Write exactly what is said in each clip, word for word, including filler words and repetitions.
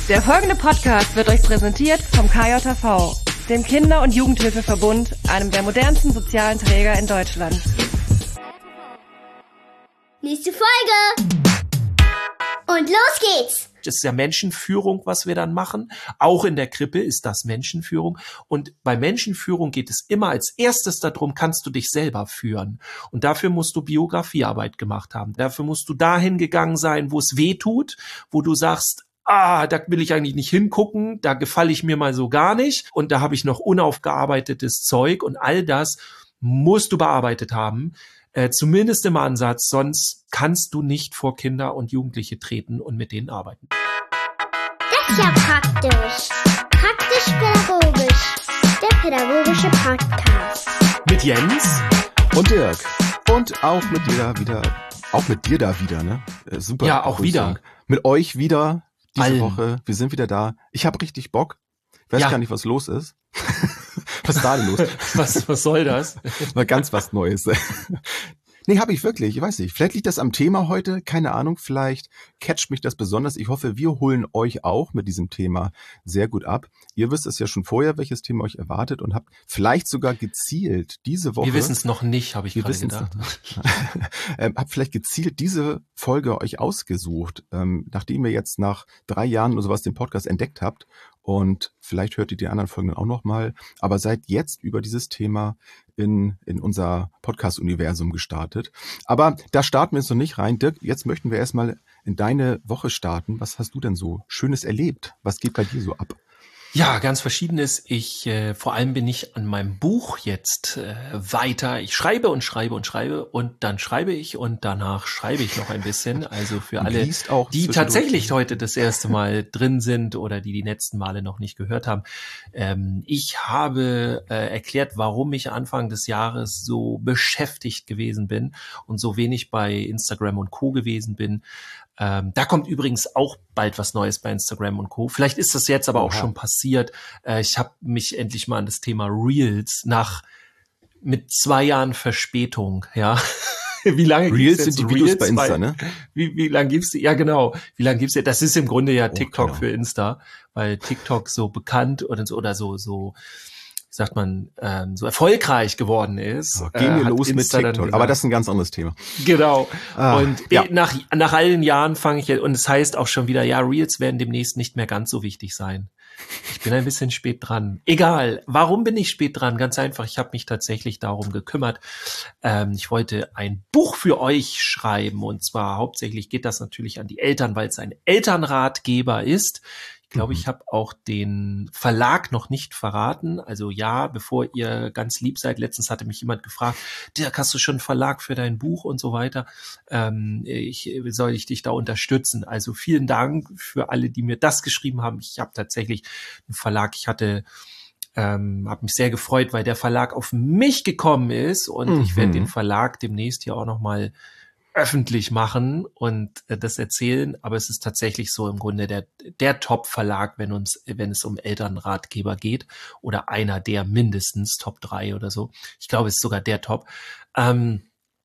Der folgende Podcast wird euch präsentiert vom K J V, dem Kinder- und Jugendhilfeverbund, einem der modernsten sozialen Träger in Deutschland. Nächste Folge! Und los geht's! Das ist ja Menschenführung, was wir dann machen. Auch in der Krippe ist das Menschenführung. Und bei Menschenführung geht es immer als erstes darum, kannst du dich selber führen. Und dafür musst du Biografiearbeit gemacht haben. Dafür musst du dahin gegangen sein, wo es weh tut, wo du sagst, ah, da will ich eigentlich nicht hingucken, da gefalle ich mir mal so gar nicht. Und da habe ich noch unaufgearbeitetes Zeug. Und all das musst du bearbeitet haben. Äh, zumindest im Ansatz, sonst kannst du nicht vor Kinder und Jugendliche treten und mit denen arbeiten. Das ist ja praktisch. Praktisch-pädagogisch. Der pädagogische Podcast. Mit Jens und Dirk. Und auch mit dir da wieder, auch mit dir da wieder, ne? Äh, super. Ja, auch Begrüßung. wieder. Mit euch wieder diese Allen. Woche. Wir sind wieder da. Ich habe richtig Bock. Ich weiß Ja. gar nicht, was los ist. Was ist da denn los? Was, was soll das? Mal ganz was Neues. Nee, habe ich wirklich. Ich weiß nicht. Vielleicht liegt das am Thema heute. Keine Ahnung. Vielleicht catcht mich das besonders. Ich hoffe, wir holen euch auch mit diesem Thema sehr gut ab. Ihr wisst es ja schon vorher, welches Thema euch erwartet und habt vielleicht sogar gezielt diese Woche. Wir wissen es noch nicht, habe ich Wir gerade wissen's gedacht. noch nicht. ähm, habt vielleicht gezielt diese Folge euch ausgesucht, ähm, nachdem ihr jetzt nach drei Jahren oder sowas den Podcast entdeckt habt. Und vielleicht hört ihr die anderen Folgen dann auch nochmal. Aber seid jetzt über dieses Thema in, in unser Podcast-Universum gestartet. Aber da starten wir jetzt noch nicht rein. Dirk, jetzt möchten wir erstmal in deine Woche starten. Was hast du denn so Schönes erlebt? Was geht bei dir so ab? Ja, ganz Verschiedenes. Ich, äh, vor allem bin ich an meinem Buch jetzt äh, weiter. Ich schreibe und schreibe und schreibe und dann schreibe ich und danach schreibe ich noch ein bisschen. Also für Und alle, liest auch die zwischendurch. tatsächlich heute das erste Mal drin sind oder die die letzten Male noch nicht gehört haben. Ähm, ich habe äh, erklärt, warum ich Anfang des Jahres so beschäftigt gewesen bin und so wenig bei Instagram und Co. gewesen bin. Ähm, da kommt übrigens auch bald was Neues bei Instagram und Co. Vielleicht ist das jetzt aber auch Oha. schon passiert. Äh, ich habe mich endlich mal an das Thema Reels nach mit zwei Jahren Verspätung, ja. Wie lange Reels gibt's jetzt sind die Videos bei Insta, Weil- ne? Wie, wie lange gibt's die? Ja, genau. Wie lange gibt's die? Das ist im Grunde ja Oh, TikTok genau. für Insta, weil TikTok so bekannt oder so, oder so, so, wie sagt man, ähm, so erfolgreich geworden ist. So, gehen wir äh, hat los mit Insta dann TikTok. gesagt. Aber das ist ein ganz anderes Thema. Genau. Ah, und ja. eh, nach, nach all den Jahren fange ich jetzt, und es heißt auch schon wieder, ja, Reels werden demnächst nicht mehr ganz so wichtig sein. Ich bin ein bisschen spät dran. Egal. Warum bin ich spät dran? Ganz einfach. Ich habe mich tatsächlich darum gekümmert. Ähm, ich wollte ein Buch für euch schreiben. Und zwar hauptsächlich geht das natürlich an die Eltern, weil es ein Elternratgeber ist. Ich glaube, Mhm. ich habe auch den Verlag noch nicht verraten. Also ja, bevor ihr ganz lieb seid, letztens hatte mich jemand gefragt, Dirk, hast du schon einen Verlag für dein Buch und so weiter? Ähm, ich, soll ich dich da unterstützen? Also vielen Dank für alle, die mir das geschrieben haben. Ich habe tatsächlich einen Verlag, ich hatte ähm, habe mich sehr gefreut, weil der Verlag auf mich gekommen ist und Mhm. ich werde den Verlag demnächst hier auch nochmal öffentlich machen und äh, das erzählen, aber es ist tatsächlich so im Grunde der der Top-Verlag, wenn uns wenn es um Elternratgeber geht oder einer der mindestens Top drei oder so. Ich glaube, es ist sogar der Top. Ähm,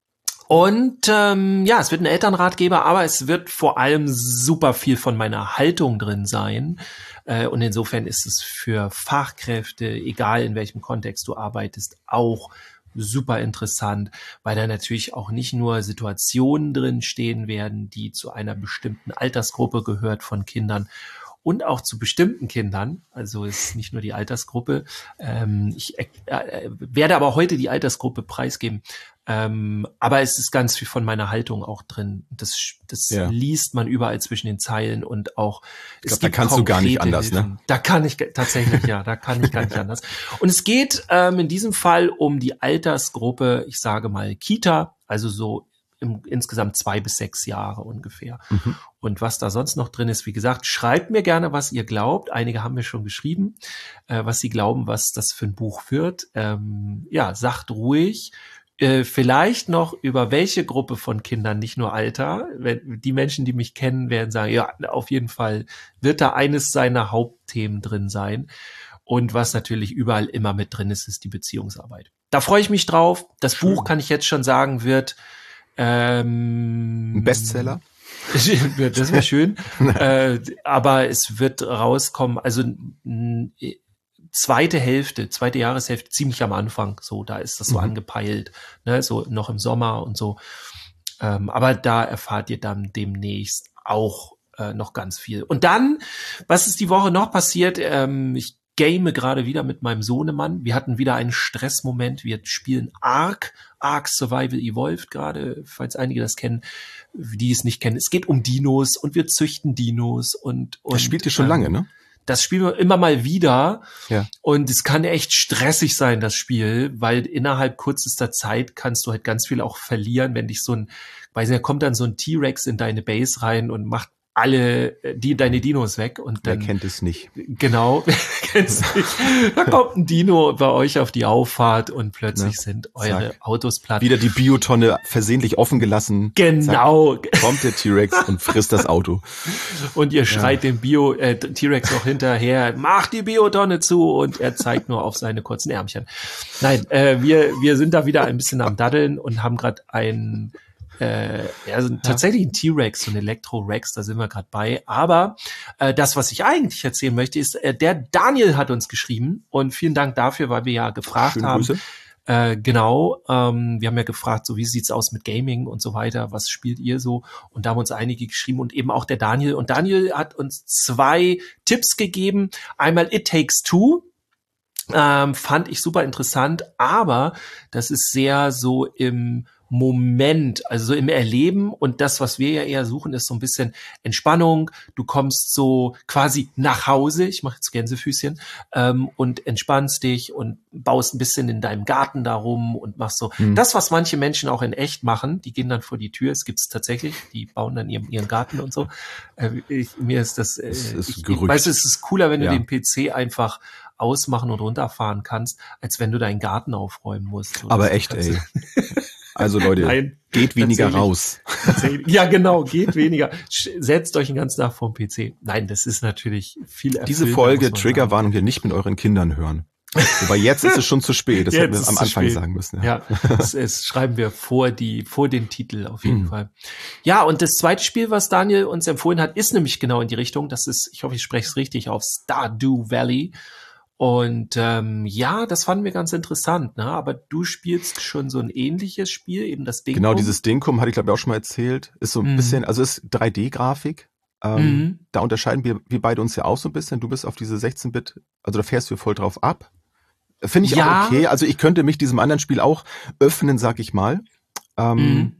und ähm, ja, es wird ein Elternratgeber, aber es wird vor allem super viel von meiner Haltung drin sein. Äh, und insofern ist es für Fachkräfte, egal in welchem Kontext du arbeitest, auch super interessant, weil da natürlich auch nicht nur Situationen drin stehen werden, die zu einer bestimmten Altersgruppe gehört von Kindern und auch zu bestimmten Kindern. Also es ist nicht nur die Altersgruppe. Ähm, ich äh, werde aber heute die Altersgruppe preisgeben. Ähm, aber es ist ganz viel von meiner Haltung auch drin. Das, das Ja. liest man überall zwischen den Zeilen und auch Ich glaub, da kannst du gar nicht konkrete anders, ne? Hilfen. Da kann ich ge- tatsächlich, ja, da kann ich gar nicht anders. Und es geht ähm, in diesem Fall um die Altersgruppe, ich sage mal Kita, also so im, insgesamt zwei bis sechs Jahre ungefähr. Mhm. Und was da sonst noch drin ist, wie gesagt, schreibt mir gerne, was ihr glaubt. Einige haben mir schon geschrieben, äh, was sie glauben, was das für ein Buch wird. Ähm, ja, sagt ruhig. Äh, vielleicht noch über welche Gruppe von Kindern, nicht nur Alter. Wenn, die Menschen, die mich kennen, werden sagen, ja, auf jeden Fall wird da eines seiner Hauptthemen drin sein. Und was natürlich überall immer mit drin ist, ist die Beziehungsarbeit. Da freue ich mich drauf. Das Schön. Buch, kann ich jetzt schon sagen, wird ähm, Ein Bestseller? Das wäre schön. äh, aber es wird rauskommen, also n, zweite Hälfte, zweite Jahreshälfte, ziemlich am Anfang, so, da ist das so mhm. angepeilt, ne, so noch im Sommer und so. Ähm, aber da erfahrt ihr dann demnächst auch äh, noch ganz viel. Und dann, was ist die Woche noch passiert? Ähm, ich game gerade wieder mit meinem Sohnemann. Wir hatten wieder einen Stressmoment. Wir spielen Ark, Ark Survival Evolved gerade, falls einige das kennen, die es nicht kennen. Es geht um Dinos und wir züchten Dinos und, und das spielt ihr schon ähm, lange, ne? Das spielen wir immer mal wieder. Ja. Und es kann echt stressig sein, das Spiel, weil innerhalb kürzester Zeit kannst du halt ganz viel auch verlieren, wenn dich so ein, weiß nicht, da kommt dann so ein T-Rex in deine Base rein und macht alle die deine Dinos weg und dann wer kennt es nicht. Genau, wer kennt's nicht. Da kommt ein Dino bei euch auf die Auffahrt und plötzlich ja, sind eure zack. Autos platt. Wieder die Biotonne versehentlich offen gelassen. Genau. Zack, kommt der T-Rex und frisst das Auto. Und ihr schreit ja. dem Bio äh, T-Rex noch hinterher, mach die Biotonne zu, und er zeigt nur auf seine kurzen Ärmchen. Nein, äh, wir wir sind da wieder ein bisschen am Daddeln und haben gerade ein Äh, also ja. tatsächlich ein T-Rex, so ein Elektro-Rex, da sind wir gerade bei. Aber äh, das, was ich eigentlich erzählen möchte, ist, äh, der Daniel hat uns geschrieben und vielen Dank dafür, weil wir ja gefragt Schöne haben. Grüße. Äh, genau, ähm, wir haben ja gefragt, so wie sieht's aus mit Gaming und so weiter, was spielt ihr so? Und da haben uns einige geschrieben und eben auch der Daniel. Und Daniel hat uns zwei Tipps gegeben. Einmal It Takes Two. Ähm, fand ich super interessant, aber das ist sehr so im Moment, also so im Erleben, und das, was wir ja eher suchen, ist so ein bisschen Entspannung. Du kommst so quasi nach Hause, ich mache jetzt Gänsefüßchen, ähm, und entspannst dich und baust ein bisschen in deinem Garten darum und machst so hm. das, was manche Menschen auch in echt machen. Die gehen dann vor die Tür, es gibt's tatsächlich, die bauen dann ihren, ihren Garten und so. Äh, ich, mir ist das, äh, das ist ich, ich Gerücht. weiß, es ist cooler, wenn du ja. den P C einfach ausmachen und runterfahren kannst, als wenn du deinen Garten aufräumen musst. So, aber echt, ey. Also Leute, Nein, geht weniger raus. Ja, genau, geht weniger. Setzt euch den ganzen Tag vor dem P C. Nein, das ist natürlich viel erfüllter. Diese Folge, Triggerwarnung, hier nicht mit euren Kindern hören. Wobei jetzt ist es schon zu spät, das hätten wir am Anfang sagen müssen. Ja, ja das, das schreiben wir vor die vor den Titel auf jeden mhm. Fall. Ja, und das zweite Spiel, was Daniel uns empfohlen hat, ist nämlich genau in die Richtung. Das ist, ich hoffe, ich spreche es richtig auf, Stardew Valley. Und ähm, ja, das fanden wir ganz interessant, ne? Aber du spielst schon so ein ähnliches Spiel, eben das Dinkum. Genau, dieses Dinkum hatte ich glaube ich auch schon mal erzählt. Ist so ein mhm. bisschen, also ist drei D-Grafik. Ähm, mhm. Da unterscheiden wir, wir beide uns ja auch so ein bisschen. Du bist auf diese sechzehn Bit, also da fährst du voll drauf ab. Finde ich ja. auch okay. Also ich könnte mich diesem anderen Spiel auch öffnen, sag ich mal. Ähm, mhm.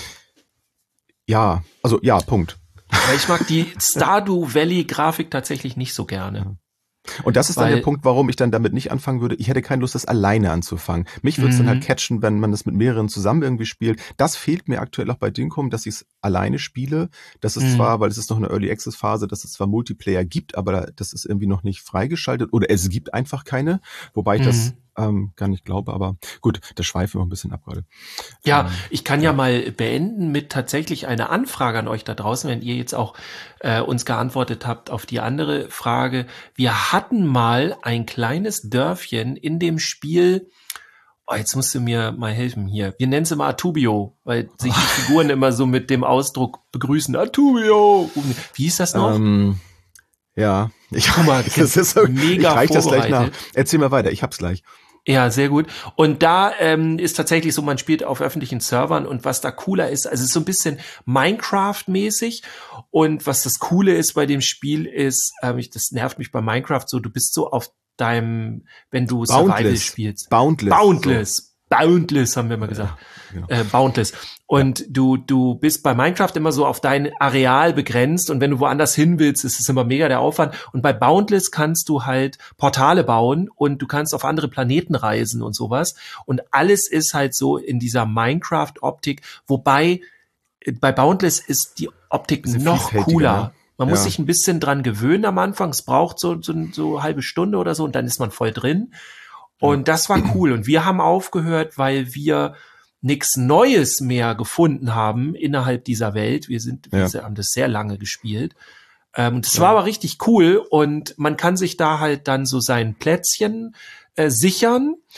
Ja, also ja, Punkt. Weil ich mag die Stardew Valley Grafik tatsächlich nicht so gerne. Ja. Und das ist Weil, dann der Punkt, warum ich dann damit nicht anfangen würde. Ich hätte keine Lust, das alleine anzufangen. Mich würde es mhm. dann halt catchen, wenn man das mit mehreren zusammen irgendwie spielt. Das fehlt mir aktuell auch bei Dinkum, dass ich es alleine spiele. Das ist mhm. zwar, weil es ist noch eine Early Access Phase, dass es zwar Multiplayer gibt, aber das ist irgendwie noch nicht freigeschaltet oder es gibt einfach keine, wobei ich mhm. das ähm, gar nicht glaube, aber gut, das schweifen wir ein bisschen ab gerade. Ja, ähm, ich kann ja. ja mal beenden mit tatsächlich einer Anfrage an euch da draußen, wenn ihr jetzt auch äh, uns geantwortet habt auf die andere Frage. Wir hatten mal ein kleines Dörfchen in dem Spiel, oh, jetzt musst du mir mal helfen hier. Wir nennen es immer Atubio, weil sich die Figuren immer so mit dem Ausdruck begrüßen. Atubio! Wie hieß das noch? Ähm, ja, ich, Guck mal, das ist so, mega ich reich das gleich nach. Erzähl mal weiter, ich hab's gleich. Ja, sehr gut. Und da ähm, ist tatsächlich so, man spielt auf öffentlichen Servern, und was da cooler ist, also es ist so ein bisschen Minecraft-mäßig, und was das Coole ist bei dem Spiel ist, ähm, ich, das nervt mich bei Minecraft so, du bist so auf deinem, wenn du Boundless. Survival spielst. Boundless. Boundless. So. Boundless, haben wir mal gesagt. Ja, genau. äh, Boundless. Und ja. du du bist bei Minecraft immer so auf dein Areal begrenzt, und wenn du woanders hin willst, ist es immer mega der Aufwand. Und bei Boundless kannst du halt Portale bauen, und du kannst auf andere Planeten reisen und sowas. Und alles ist halt so in dieser Minecraft-Optik, wobei bei Boundless ist die Optik noch cooler. Ne? Man ja. muss sich ein bisschen dran gewöhnen am Anfang. Es braucht so, so, so eine halbe Stunde oder so, und dann ist man voll drin. Und das war cool. Und wir haben aufgehört, weil wir nichts Neues mehr gefunden haben innerhalb dieser Welt. Wir sind, ja. wir haben das sehr lange gespielt. Ähm, das ja. war aber richtig cool. Und man kann sich da halt dann so sein Plätzchen äh, sichern.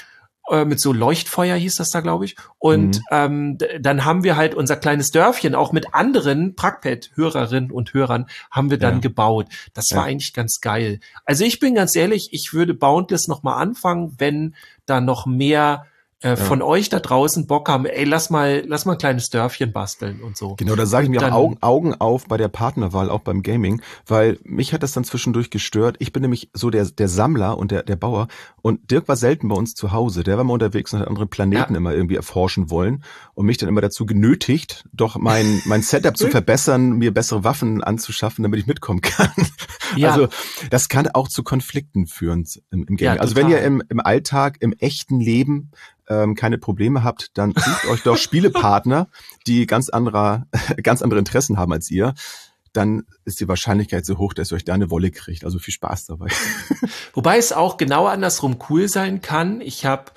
äh, mit so Leuchtfeuer hieß das da, glaube ich. Und Mhm. ähm, d- dann haben wir halt unser kleines Dörfchen auch mit anderen Prackpad-Hörerinnen und Hörern haben wir dann Ja. gebaut. Das war Ja. eigentlich ganz geil. Also ich bin ganz ehrlich, ich würde Boundless noch mal anfangen, wenn da noch mehr äh, von euch da draußen Bock haben. Ey, lass mal, lass mal ein kleines Dörfchen basteln und so. Genau, da sage ich Und mir dann- auch Augen, Augen auf bei der Partnerwahl, auch beim Gaming, weil mich hat das dann zwischendurch gestört. Ich bin nämlich so der, der Sammler und der, der Bauer und Dirk war selten bei uns zu Hause. Der war mal unterwegs und hat andere Planeten Ja. immer irgendwie erforschen wollen und mich dann immer dazu genötigt, doch mein, mein Setup zu verbessern, mir bessere Waffen anzuschaffen, damit ich mitkommen kann. Ja. Also das kann auch zu Konflikten führen im, im Gaming. Ja, also wenn ihr total. im, im Alltag, im echten Leben ähm, keine Probleme habt, dann sucht euch doch Spielepartner, die ganz anderer, ganz andere Interessen haben als ihr. Dann ist die Wahrscheinlichkeit so hoch, dass ihr euch da eine Wolle kriegt. Also viel Spaß dabei. Wobei es auch genau andersrum cool sein kann. Ich habe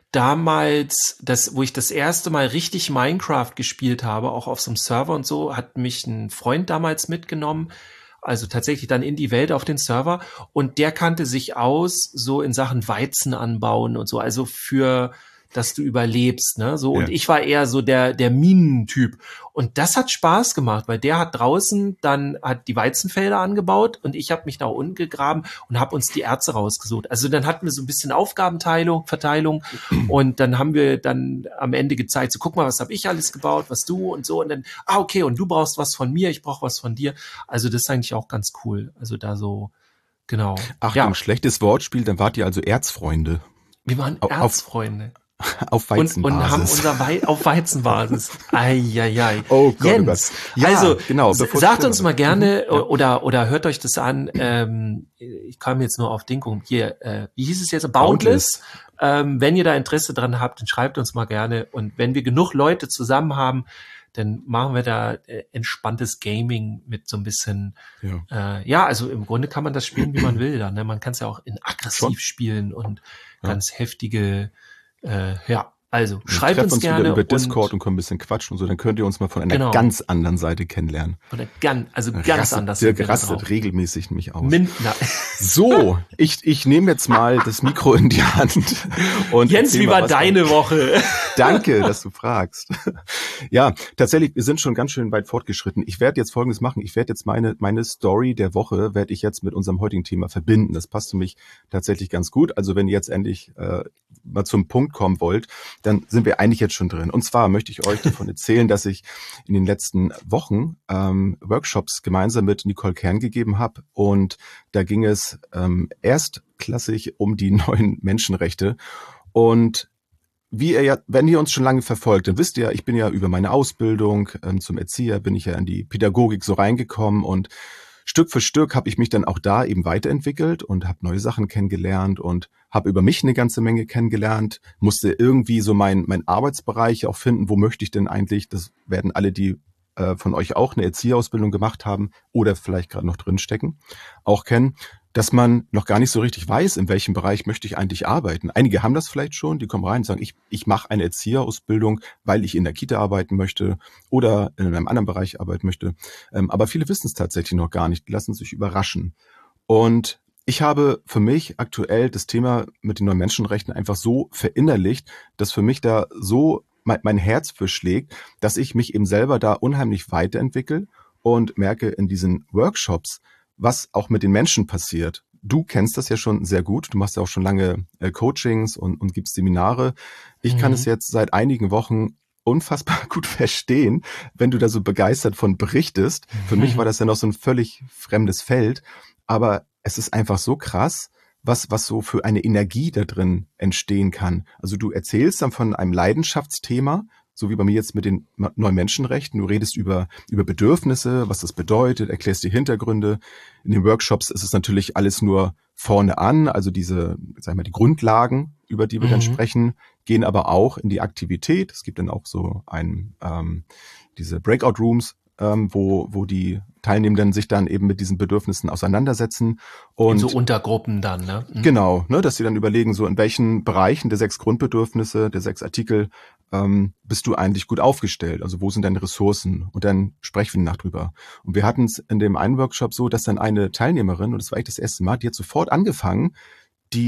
damals, das, wo ich das erste Mal richtig Minecraft gespielt habe, auch auf so einem Server und so, hat mich ein Freund damals mitgenommen. Also tatsächlich dann in die Welt auf den Server. Und der kannte sich aus, so in Sachen Weizen anbauen und so. Also für, dass du überlebst, ne? So. Und Ja. ich war eher so der, der Minentyp. Und das hat Spaß gemacht, weil der hat draußen dann hat die Weizenfelder angebaut und ich habe mich nach unten gegraben und habe uns die Erze rausgesucht. Also dann hatten wir so ein bisschen Aufgabenteilung, Verteilung und dann haben wir dann am Ende gezeigt, so guck mal, was habe ich alles gebaut, was du und so und dann, ah okay, und du brauchst was von mir, ich brauche was von dir. Also das ist eigentlich auch ganz cool. Also da so, genau. Achtung, ja, schlechtes Wortspiel, dann wart ihr also Erzfreunde. wir waren auf- Erzfreunde. Auf Und, Weizenbasis. und haben unser Wei auf Weizenbasis. Eieiei. Oh Gott, oh Jens, Gott. Ja, also genau, s- bevor sagt ich- uns mal gerne Mhm. oder oder hört euch das an. Ähm, ich kam jetzt nur auf Ding um hier. Äh, wie hieß es jetzt? Boundless. Ähm, wenn ihr da Interesse dran habt, dann schreibt uns mal gerne. Und wenn wir genug Leute zusammen haben, dann machen wir da äh, entspanntes Gaming mit so ein bisschen. Ja. Äh, ja, also im Grunde kann man das spielen, wie man will. Dann, ne? Man kann es ja auch in aggressiv Schon. spielen und Ja. ganz heftige. Äh, ja, also Wir schreibt treffen uns uns gerne wieder über und Discord und können ein bisschen quatschen und so, dann könnt ihr uns mal von einer Genau. ganz anderen Seite kennenlernen. von der ganz, also ganz Rastet- anders. Dirk sind wir da rastet drauf. regelmäßig nämlich aus. Min na, So, ich, ich nehme jetzt mal das Mikro in die Hand. Und Jens, erzähl wie mal war was deine Woche? Danke, dass du fragst. Ja, tatsächlich, wir sind schon ganz schön weit fortgeschritten. Ich werde jetzt Folgendes machen. Ich werde jetzt meine meine Story der Woche, werde ich jetzt mit unserem heutigen Thema verbinden. Das passt für mich tatsächlich ganz gut. Also wenn ihr jetzt endlich äh, mal zum Punkt kommen wollt, dann sind wir eigentlich jetzt schon drin. Und zwar möchte ich euch davon erzählen, dass ich in den letzten Wochen ähm, Workshops gemeinsam mit Nicole Kern gegeben habe. Und da ging es ähm, erstklassig um die neuen Menschenrechte. Und wie ihr ja, wenn ihr uns schon lange verfolgt, dann wisst ihr, ich bin ja über meine Ausbildung ähm, zum Erzieher, bin ich ja in die Pädagogik so reingekommen und Stück für Stück habe ich mich dann auch da eben weiterentwickelt und habe neue Sachen kennengelernt und habe über mich eine ganze Menge kennengelernt, musste irgendwie so mein mein Arbeitsbereich auch finden, wo möchte ich denn eigentlich, das werden alle, die äh, von euch auch eine Erzieherausbildung gemacht haben oder vielleicht gerade noch drinstecken, auch kennen, dass man noch gar nicht so richtig weiß, in welchem Bereich möchte ich eigentlich arbeiten. Einige haben das vielleicht schon, die kommen rein und sagen, ich, ich mache eine Erzieherausbildung, weil ich in der Kita arbeiten möchte oder in einem anderen Bereich arbeiten möchte. Ähm, aber viele wissen es tatsächlich noch gar nicht, die lassen sich überraschen. Und ich habe für mich aktuell das Thema mit den neuen Menschenrechten einfach so verinnerlicht, dass für mich da so mein, mein Herz für schlägt, dass ich mich eben selber da unheimlich weiterentwickle und merke in diesen Workshops, was auch mit den Menschen passiert. Du kennst das ja schon sehr gut. Du machst ja auch schon lange äh, Coachings und, und gibst Seminare. Ich Mhm. kann es jetzt seit einigen Wochen unfassbar gut verstehen, wenn du da so begeistert von berichtest. Für mich war das ja noch so ein völlig fremdes Feld. Aber es ist einfach so krass, was, was so für eine Energie da drin entstehen kann. Also du erzählst dann von einem Leidenschaftsthema, so wie bei mir jetzt mit den neuen Menschenrechten. Du redest über, über Bedürfnisse, was das bedeutet, erklärst die Hintergründe. In den Workshops ist es natürlich alles nur vorne an, also diese, sag ich mal, die Grundlagen, über die wir Mhm. dann sprechen, gehen aber auch in die Aktivität. Es gibt dann auch so ein, ähm, diese Breakout Rooms, ähm, wo, wo die Teilnehmenden sich dann eben mit diesen Bedürfnissen auseinandersetzen. Und In so Untergruppen dann, ne? Mhm. Genau, ne, dass sie dann überlegen, so in welchen Bereichen der sechs Grundbedürfnisse, der sechs Artikel, ähm, bist du eigentlich gut aufgestellt? Also wo sind deine Ressourcen? Und dann sprechen wir nach drüber. Und wir hatten es in dem einen Workshop so, dass dann eine Teilnehmerin, und das war echt das erste Mal, die hat sofort angefangen, die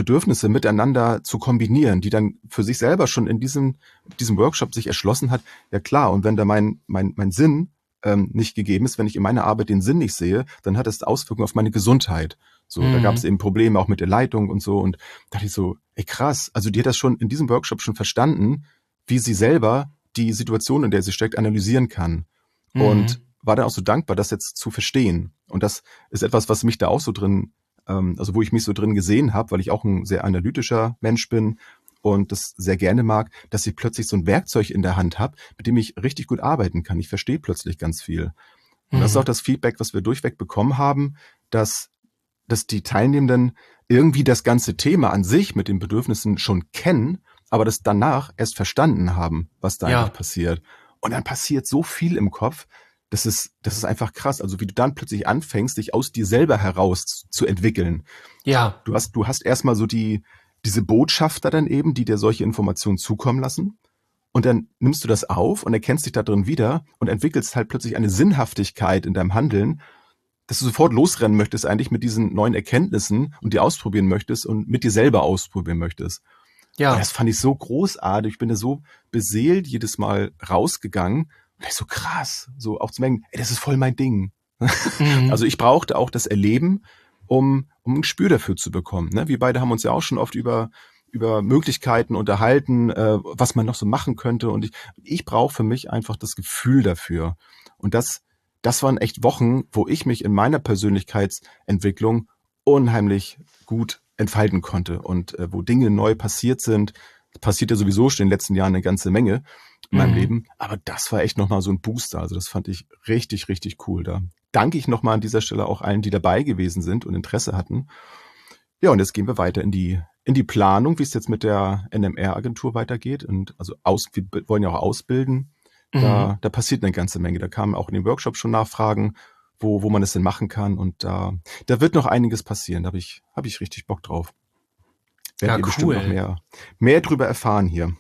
Bedürfnisse miteinander zu kombinieren, die dann für sich selber schon in diesem, diesem Workshop sich erschlossen hat, ja klar, und wenn da mein, mein, mein Sinn ähm, nicht gegeben ist, wenn ich in meiner Arbeit den Sinn nicht sehe, dann hat das Auswirkungen auf meine Gesundheit. So, mhm. Da gab es eben Probleme auch mit der Leitung und so, und da dachte ich so, ey krass, also die hat das schon in diesem Workshop schon verstanden, wie sie selber die Situation, in der sie steckt, analysieren kann. Mhm. Und war dann auch so dankbar, das jetzt zu verstehen. Und das ist etwas, was mich da auch so drin, ähm, also wo ich mich so drin gesehen habe, weil ich auch ein sehr analytischer Mensch bin und das sehr gerne mag, dass ich plötzlich so ein Werkzeug in der Hand habe, mit dem ich richtig gut arbeiten kann. Ich verstehe plötzlich ganz viel. Und mhm. das ist auch das Feedback, was wir durchweg bekommen haben, dass, dass die Teilnehmenden irgendwie das ganze Thema an sich mit den Bedürfnissen schon kennen, aber das danach erst verstanden haben, was da Ja. eigentlich passiert. Und dann passiert so viel im Kopf. Das ist, das ist einfach krass. Also wie du dann plötzlich anfängst, dich aus dir selber heraus zu entwickeln. Ja. Du hast, du hast erstmal so die, diese Botschafter dann eben, die dir solche Informationen zukommen lassen. Und dann nimmst du das auf und erkennst dich da drin wieder und entwickelst halt plötzlich eine Sinnhaftigkeit in deinem Handeln, dass du sofort losrennen möchtest eigentlich mit diesen neuen Erkenntnissen und die ausprobieren möchtest und mit dir selber ausprobieren möchtest. Ja. Und das fand ich so großartig. Ich bin da so beseelt jedes Mal rausgegangen. Und das ist so krass, so auch zu merken, ey, das ist voll mein Ding. Mhm. Also ich brauchte auch das Erleben, um, um ein Gespür dafür zu bekommen. Ne? Wir beide haben uns ja auch schon oft über, über Möglichkeiten unterhalten, äh, was man noch so machen könnte. Und ich, ich brauche für mich einfach das Gefühl dafür. Und das, das waren echt Wochen, wo ich mich in meiner Persönlichkeitsentwicklung unheimlich gut entfalten konnte und äh, wo Dinge neu passiert sind. Passiert ja sowieso schon in den letzten Jahren eine ganze Menge in meinem Mhm. Leben. Aber das war echt nochmal so ein Booster. Also das fand ich richtig, richtig cool. Da danke ich nochmal an dieser Stelle auch allen, die dabei gewesen sind und Interesse hatten. Ja, und jetzt gehen wir weiter in die, in die Planung, wie es jetzt mit der N M R-Agentur weitergeht. Und also aus, wir wollen ja auch ausbilden. Da, Mhm. da passiert eine ganze Menge. Da kamen auch in den Workshop schon Nachfragen, wo, wo man das denn machen kann. Und da, da wird noch einiges passieren. Da habe ich, habe ich richtig Bock drauf. Werdet Ja, ihr bestimmt cool. noch mehr, mehr drüber erfahren hier.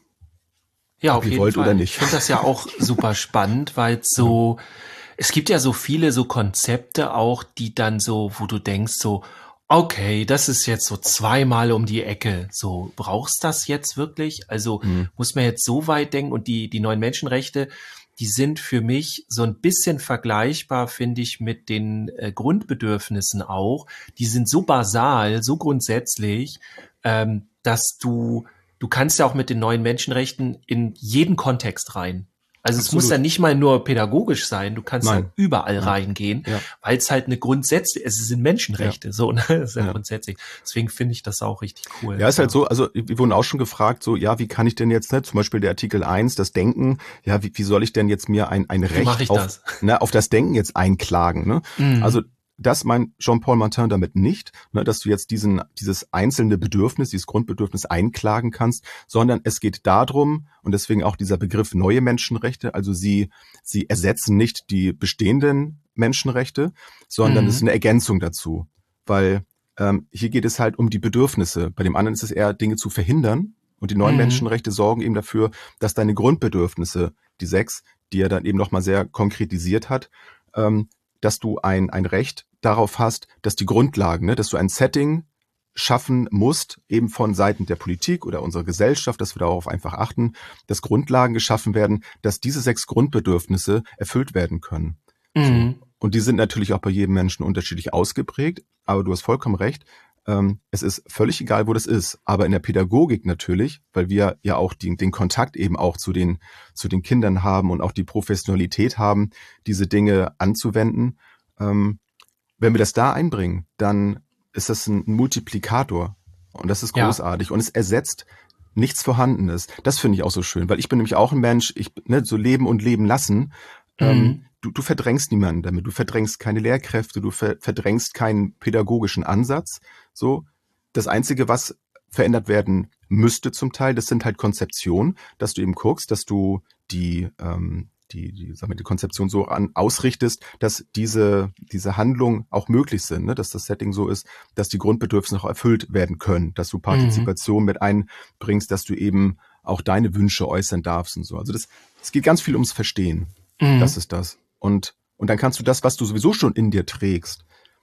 Ja, Ob auf ihr jeden wollt Fall. oder nicht. Ich finde das ja auch super spannend, weil es so, es gibt ja so viele so Konzepte auch, die dann so, wo du denkst so, okay, das ist jetzt so zweimal um die Ecke. So, brauchst das jetzt wirklich? Also Mhm. muss man jetzt so weit denken, und die, die neuen Menschenrechte, die sind für mich so ein bisschen vergleichbar, finde ich, mit den äh, Grundbedürfnissen auch. Die sind so basal, so grundsätzlich, ähm, dass du, du kannst ja auch mit den neuen Menschenrechten in jeden Kontext rein. Also es Absolut. muss ja nicht mal nur pädagogisch sein, du kannst Nein. ja überall Nein. reingehen, Ja. weil es halt eine Grundsätze, es sind Menschenrechte, so, ne? Das ist ja, Ja. grundsätzlich. Deswegen finde ich das auch richtig cool. Ja, ist halt so, also wir wurden auch schon gefragt, so, ja, wie kann ich denn jetzt, ne, zum Beispiel der Artikel eins, das Denken, ja, wie, wie soll ich denn jetzt mir ein, ein Wie mach Recht ich auf, das? ne, auf das Denken jetzt einklagen, ne? Mhm. Also das meint Jean-Paul Martin damit nicht, ne, dass du jetzt diesen, dieses einzelne Bedürfnis, dieses Grundbedürfnis einklagen kannst, sondern es geht darum, und deswegen auch dieser Begriff neue Menschenrechte, also sie, sie ersetzen nicht die bestehenden Menschenrechte, sondern Mhm. es ist eine Ergänzung dazu, weil ähm, hier geht es halt um die Bedürfnisse. Bei dem anderen ist es eher, Dinge zu verhindern, und die neuen Mhm. Menschenrechte sorgen eben dafür, dass deine Grundbedürfnisse, die sechs, die er dann eben nochmal sehr konkretisiert hat, ähm, dass du ein, ein Recht darauf hast, dass die Grundlagen, ne, dass du ein Setting schaffen musst, eben von Seiten der Politik oder unserer Gesellschaft, dass wir darauf einfach achten, dass Grundlagen geschaffen werden, dass diese sechs Grundbedürfnisse erfüllt werden können. Mhm. So. Und die sind natürlich auch bei jedem Menschen unterschiedlich ausgeprägt, aber du hast vollkommen recht. Ähm, es ist völlig egal, wo das ist, aber in der Pädagogik natürlich, weil wir ja auch die, den Kontakt eben auch zu den, zu den Kindern haben und auch die Professionalität haben, diese Dinge anzuwenden. Ähm, wenn wir das da einbringen, dann ist das ein Multiplikator, und das ist Ja. großartig, und es ersetzt nichts Vorhandenes. Das finde ich auch so schön, weil ich bin nämlich auch ein Mensch, ich, ne, so leben und leben lassen. Mhm. Ähm, du, du verdrängst niemanden damit, du verdrängst keine Lehrkräfte, du ver, verdrängst keinen pädagogischen Ansatz. So, das Einzige, was verändert werden müsste zum Teil, das sind halt Konzeptionen, dass du eben guckst, dass du die ähm, die die, sagen wir, die Konzeption so an, ausrichtest, dass diese diese Handlungen auch möglich sind, ne? Dass das Setting so ist, dass die Grundbedürfnisse auch erfüllt werden können, dass du Partizipation mhm. mit einbringst, dass du eben auch deine Wünsche äußern darfst und so. Also das, es geht ganz viel ums Verstehen. Mhm. Das ist das. Und und dann kannst du das, was du sowieso schon in dir trägst,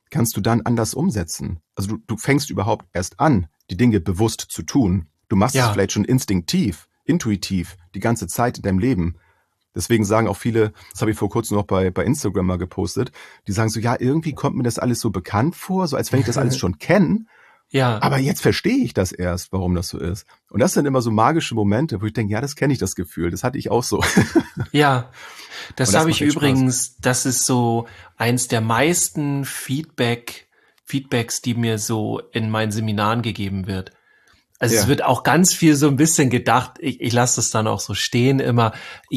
kannst du dann anders umsetzen. Also du, du fängst überhaupt erst an, die Dinge bewusst zu tun. Du machst ja. es vielleicht schon instinktiv, intuitiv, die ganze Zeit in deinem Leben. Deswegen sagen auch viele, das habe ich vor kurzem noch bei, bei Instagram mal gepostet, die sagen so, ja, irgendwie kommt mir das alles so bekannt vor, so als wenn ich das alles schon kenne. Ja. Aber jetzt verstehe ich das erst, warum das so ist. Und das sind immer so magische Momente, wo ich denke, ja, das kenne ich, das Gefühl. Das hatte ich auch so. Ja, das, das habe ich übrigens, Spaß. Das ist so eins der meisten Feedback, Feedbacks, die mir so in meinen Seminaren gegeben wird. Also ja. es wird auch ganz viel so ein bisschen gedacht, ich, ich lasse das dann auch so stehen immer,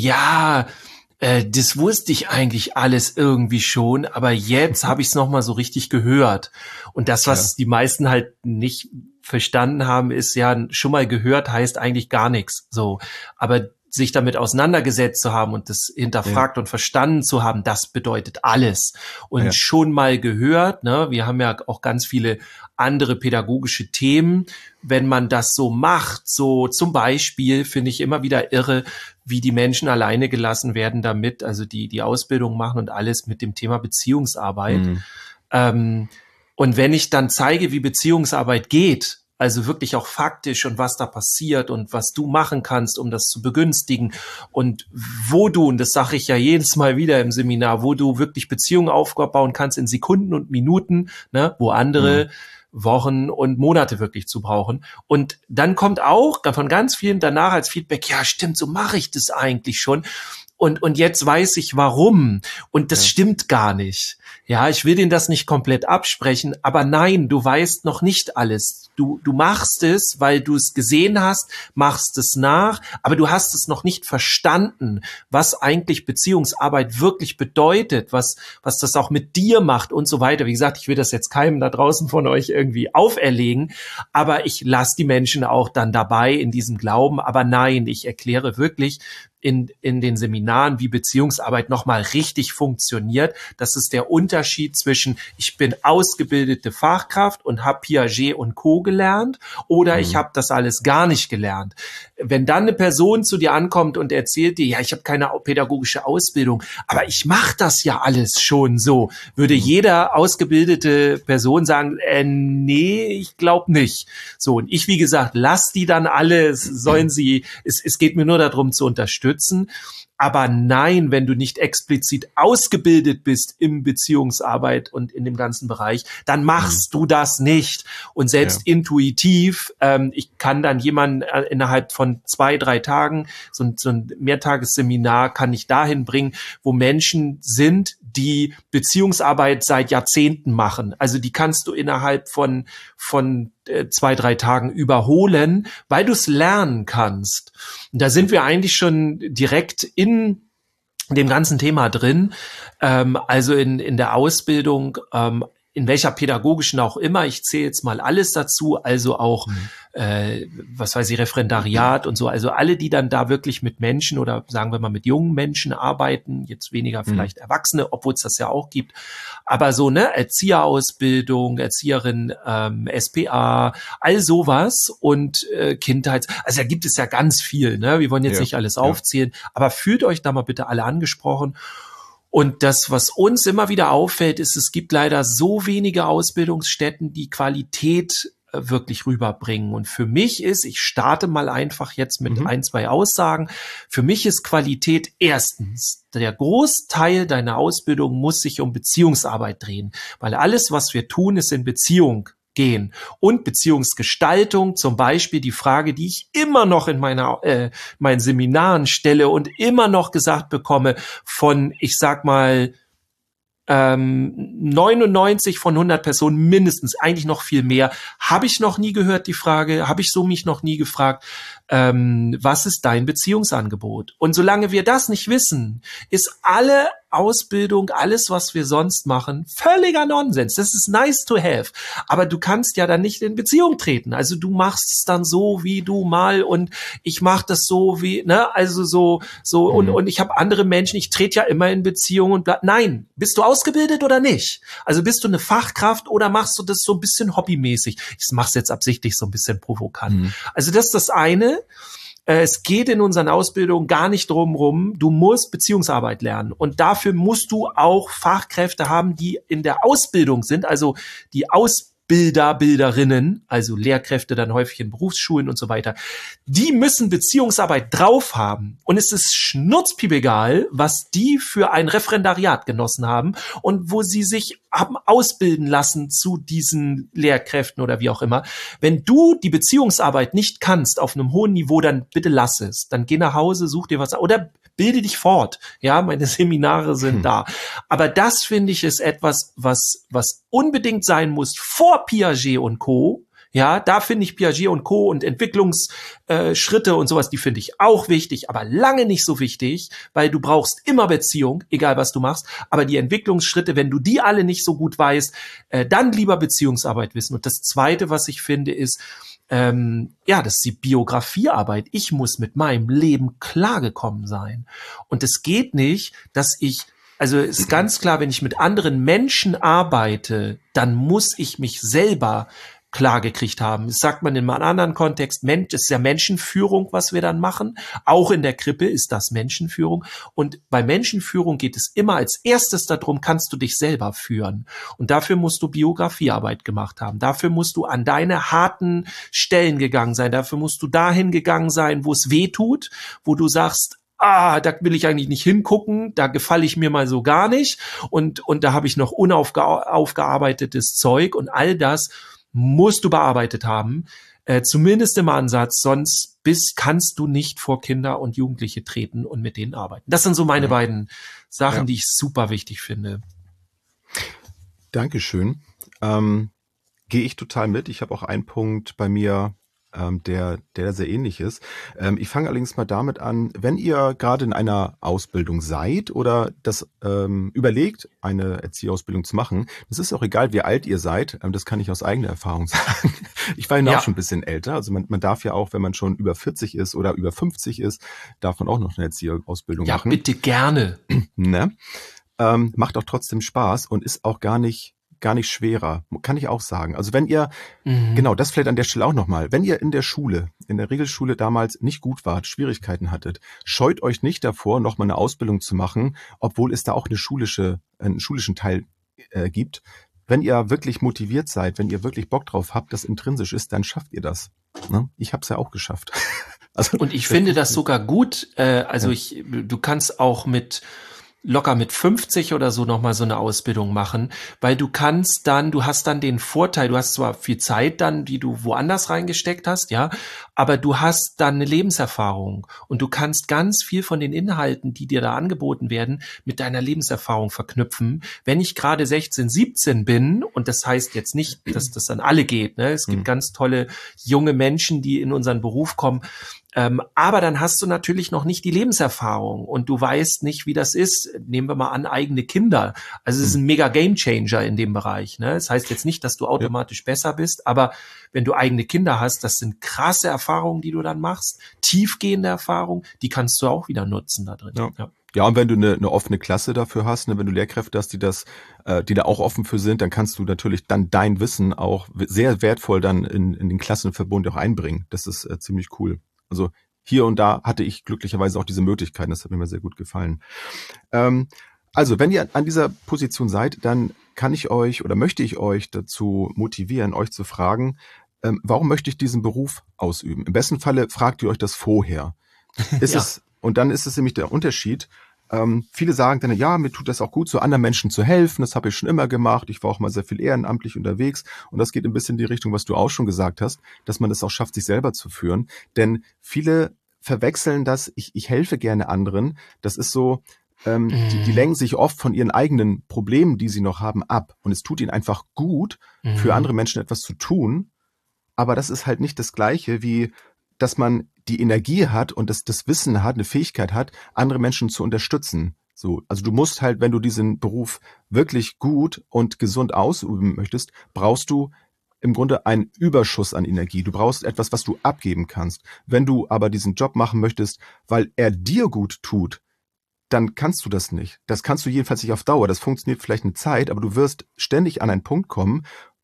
ja, äh, das wusste ich eigentlich alles irgendwie schon, aber jetzt habe ich es nochmal so richtig gehört. Und das, was ja. die meisten halt nicht verstanden haben, ist ja, schon mal gehört heißt eigentlich gar nichts. So, aber sich damit auseinandergesetzt zu haben und das hinterfragt ja. und verstanden zu haben, das bedeutet alles. Und ja. schon mal gehört, ne, wir haben ja auch ganz viele andere pädagogische Themen, wenn man das so macht, so zum Beispiel finde ich immer wieder irre, wie die Menschen alleine gelassen werden damit, also die die Ausbildung machen und alles mit dem Thema Beziehungsarbeit. Mhm. Ähm, und wenn ich dann zeige, wie Beziehungsarbeit geht, also wirklich auch faktisch und was da passiert und was du machen kannst, um das zu begünstigen und wo du, und das sage ich ja jedes Mal wieder im Seminar, wo du wirklich Beziehungen aufbauen kannst in Sekunden und Minuten, ne, wo andere mhm. Wochen und Monate wirklich zu brauchen. Und dann kommt auch von ganz vielen danach als Feedback, ja stimmt, so mache ich das eigentlich schon. Und, und jetzt weiß ich warum. Und das ja. stimmt gar nicht. Ja, ich will denen das nicht komplett absprechen, aber nein, du weißt noch nicht alles. Du, du machst es, weil du es gesehen hast, machst es nach, aber du hast es noch nicht verstanden, was eigentlich Beziehungsarbeit wirklich bedeutet, was, was das auch mit dir macht und so weiter. Wie gesagt, ich will das jetzt keinem da draußen von euch irgendwie auferlegen, aber ich lasse die Menschen auch dann dabei in diesem Glauben. Aber nein, ich erkläre wirklich, in in den Seminaren, wie Beziehungsarbeit nochmal richtig funktioniert. Das ist der Unterschied zwischen, ich bin ausgebildete Fachkraft und habe Piaget und Co. gelernt oder mhm. ich habe das alles gar nicht gelernt. Wenn dann eine Person zu dir ankommt und erzählt dir, ja, ich habe keine pädagogische Ausbildung, aber ich mache das ja alles schon so, würde mhm. jeder ausgebildete Person sagen, äh, nee, ich glaube nicht. So, und ich, wie gesagt, lass die dann alle, sollen sie, es, es geht mir nur darum zu unterstützen. Aber nein, wenn du nicht explizit ausgebildet bist im Beziehungsarbeit und in dem ganzen Bereich, dann machst mhm. du das nicht. Und selbst ja. intuitiv, ähm, ich kann dann jemanden äh, innerhalb von zwei, drei Tagen, so ein, so ein Mehrtagesseminar kann ich dahin bringen, wo Menschen sind, die Beziehungsarbeit seit Jahrzehnten machen. Also die kannst du innerhalb von von äh, zwei, drei Tagen überholen, weil du es lernen kannst. Und da sind wir eigentlich schon direkt in dem ganzen Thema drin. Ähm, also in in der Ausbildung, ähm, in welcher pädagogischen auch immer, ich zähle jetzt mal alles dazu, also auch, mhm. äh, was weiß ich, Referendariat und so, also alle, die dann da wirklich mit Menschen oder sagen wir mal mit jungen Menschen arbeiten, jetzt weniger vielleicht mhm. Erwachsene, obwohl es das ja auch gibt, aber so, ne, Erzieherausbildung, Erzieherin, ähm, S P A, all sowas und äh, Kindheits, also da gibt es ja ganz viel, ne, wir wollen jetzt ja. nicht alles aufzählen, ja. aber fühlt euch da mal bitte alle angesprochen. Und das, was uns immer wieder auffällt, ist, es gibt leider so wenige Ausbildungsstätten, die Qualität äh, wirklich rüberbringen. Und für mich ist, ich starte mal einfach jetzt mit mhm. ein, zwei Aussagen, für mich ist Qualität erstens, der Großteil deiner Ausbildung muss sich um Beziehungsarbeit drehen, weil alles, was wir tun, ist in Beziehung gehen. Und Beziehungsgestaltung, zum Beispiel die Frage, die ich immer noch in meiner äh, meinen Seminaren stelle und immer noch gesagt bekomme von, ich sag mal, ähm, neunundneunzig von hundert Personen mindestens, eigentlich noch viel mehr, habe ich noch nie gehört, die Frage, habe ich so mich noch nie gefragt, ähm, was ist dein Beziehungsangebot? Und solange wir das nicht wissen, ist alle Ausbildung, alles, was wir sonst machen, völliger Nonsens. Das ist nice to have. Aber du kannst ja dann nicht in Beziehung treten. Also du machst es dann so, wie du mal und ich mach das so, wie, ne, also so, so, mhm. und, und ich habe andere Menschen, ich trete ja immer in Beziehung und bla. Nein, bist du ausgebildet oder nicht? Also bist du eine Fachkraft oder machst du das so ein bisschen hobbymäßig? Ich mach's jetzt absichtlich so ein bisschen provokant. Mhm. Also das ist das eine. es geht in unseren Ausbildungen gar nicht drum rum, du musst Beziehungsarbeit lernen. Und dafür musst du auch Fachkräfte haben, die in der Ausbildung sind, also die Ausbilder, Bilderinnen, also Lehrkräfte dann häufig in Berufsschulen und so weiter. Die müssen Beziehungsarbeit drauf haben. Und es ist schnurzpiepegal, was die für ein Referendariat genossen haben und wo sie sich haben ausbilden lassen zu diesen Lehrkräften oder wie auch immer. Wenn du die Beziehungsarbeit nicht kannst auf einem hohen Niveau, dann bitte lass es. Dann geh nach Hause, such dir was oder bilde dich fort. Ja, meine Seminare sind hm. da. Aber das, finde ich, ist etwas, was was unbedingt sein muss vor Piaget und Co. Ja, da finde ich Piaget und Co. und Entwicklungsschritte äh, und sowas, die finde ich auch wichtig, aber lange nicht so wichtig, weil du brauchst immer Beziehung, egal was du machst. Aber die Entwicklungsschritte, wenn du die alle nicht so gut weißt, äh, dann lieber Beziehungsarbeit wissen. Und das Zweite, was ich finde, ist, ähm, ja, das ist die Biografiearbeit. Ich muss mit meinem Leben klargekommen sein. Und es geht nicht, dass ich Also ist ganz klar, wenn ich mit anderen Menschen arbeite, dann muss ich mich selber klar gekriegt haben. Das sagt man in einem anderen Kontext. Mensch, ist ja Menschenführung, was wir dann machen. Auch in der Krippe ist das Menschenführung. Und bei Menschenführung geht es immer als erstes darum, kannst du dich selber führen. Und dafür musst du Biografiearbeit gemacht haben. Dafür musst du an deine harten Stellen gegangen sein. Dafür musst du dahin gegangen sein, wo es weh tut, wo du sagst, ah, da will ich eigentlich nicht hingucken, da gefalle ich mir mal so gar nicht. Und, und da habe ich noch unaufgearbeitetes Zeug und all das musst du bearbeitet haben, äh, zumindest im Ansatz, sonst bist, kannst du nicht vor Kinder und Jugendliche treten und mit denen arbeiten. Das sind so meine ja. beiden Sachen, ja. die ich super wichtig finde. Dankeschön. Ähm, gehe ich total mit. Ich habe auch einen Punkt bei mir, ähm, der, der sehr ähnlich ist. Ähm, ich fange allerdings mal damit an, wenn ihr gerade in einer Ausbildung seid oder das ähm, überlegt, eine Erzieherausbildung zu machen, das ist auch egal, wie alt ihr seid, ähm, das kann ich aus eigener Erfahrung sagen. Ich war ja auch schon ein bisschen älter, also man, man darf ja auch, wenn man schon über vierzig ist oder über fünfzig ist, darf man auch noch eine Erzieherausbildung ja, machen. Ja, bitte gerne. Ne? Ähm, macht auch trotzdem Spaß und ist auch gar nicht gar nicht schwerer, kann ich auch sagen. Also wenn ihr, mhm. genau, das vielleicht an der Stelle auch nochmal, wenn ihr in der Schule, in der Regelschule damals nicht gut wart, Schwierigkeiten hattet, scheut euch nicht davor, nochmal eine Ausbildung zu machen, obwohl es da auch eine schulische, einen schulischen Teil äh, gibt. Wenn ihr wirklich motiviert seid, wenn ihr wirklich Bock drauf habt, das intrinsisch ist, dann schafft ihr das. Ne? Ich habe es ja auch geschafft. Also, und ich finde das sogar gut. Äh, also ja. ich, du kannst auch mit locker mit fünfzig oder so nochmal so eine Ausbildung machen, weil du kannst dann, du hast dann den Vorteil, du hast zwar viel Zeit dann, die du woanders reingesteckt hast, ja, aber du hast dann eine Lebenserfahrung und du kannst ganz viel von den Inhalten, die dir da angeboten werden, mit deiner Lebenserfahrung verknüpfen. Wenn ich gerade sechzehn, siebzehn bin, und das heißt jetzt nicht, dass das an alle geht, ne, es gibt mhm. ganz tolle junge Menschen, die in unseren Beruf kommen, Ähm, aber dann hast du natürlich noch nicht die Lebenserfahrung und du weißt nicht, wie das ist. Nehmen wir mal an, eigene Kinder. Also es ist ein mega Gamechanger in dem Bereich. Ne? Das heißt jetzt nicht, dass du automatisch ja. besser bist, aber wenn du eigene Kinder hast, das sind krasse Erfahrungen, die du dann machst, tiefgehende Erfahrungen, die kannst du auch wieder nutzen da drin. Ja. Ja. Ja, und wenn du eine, eine offene Klasse dafür hast, ne, wenn du Lehrkräfte hast, die das, äh, die da auch offen für sind, dann kannst du natürlich dann dein Wissen auch sehr wertvoll dann in, in den Klassenverbund auch einbringen. Das ist äh, ziemlich cool. Also hier und da hatte ich glücklicherweise auch diese Möglichkeiten. Das hat mir sehr gut gefallen. Ähm, also wenn ihr an dieser Position seid, dann kann ich euch oder möchte ich euch dazu motivieren, euch zu fragen, ähm, warum möchte ich diesen Beruf ausüben? Im besten Falle fragt ihr euch das vorher. Ist ja. es, und dann ist es nämlich der Unterschied. Ähm, viele sagen dann, ja, mir tut das auch gut, so anderen Menschen zu helfen. Das habe ich schon immer gemacht. Ich war auch mal sehr viel ehrenamtlich unterwegs. Und das geht ein bisschen in die Richtung, was du auch schon gesagt hast, dass man es auch schafft, sich selber zu führen. Denn viele verwechseln das, ich, ich helfe gerne anderen. Das ist so, ähm, mhm. die, die lenken sich oft von ihren eigenen Problemen, die sie noch haben, ab. Und es tut ihnen einfach gut, mhm. für andere Menschen etwas zu tun. Aber das ist halt nicht das Gleiche, wie dass man die Energie hat und das, das Wissen hat, eine Fähigkeit hat, andere Menschen zu unterstützen. So, also du musst halt, wenn du diesen Beruf wirklich gut und gesund ausüben möchtest, brauchst du im Grunde einen Überschuss an Energie. Du brauchst etwas, was du abgeben kannst. Wenn du aber diesen Job machen möchtest, weil er dir gut tut, dann kannst du das nicht. Das kannst du jedenfalls nicht auf Dauer. Das funktioniert vielleicht eine Zeit, aber du wirst ständig an einen Punkt kommen,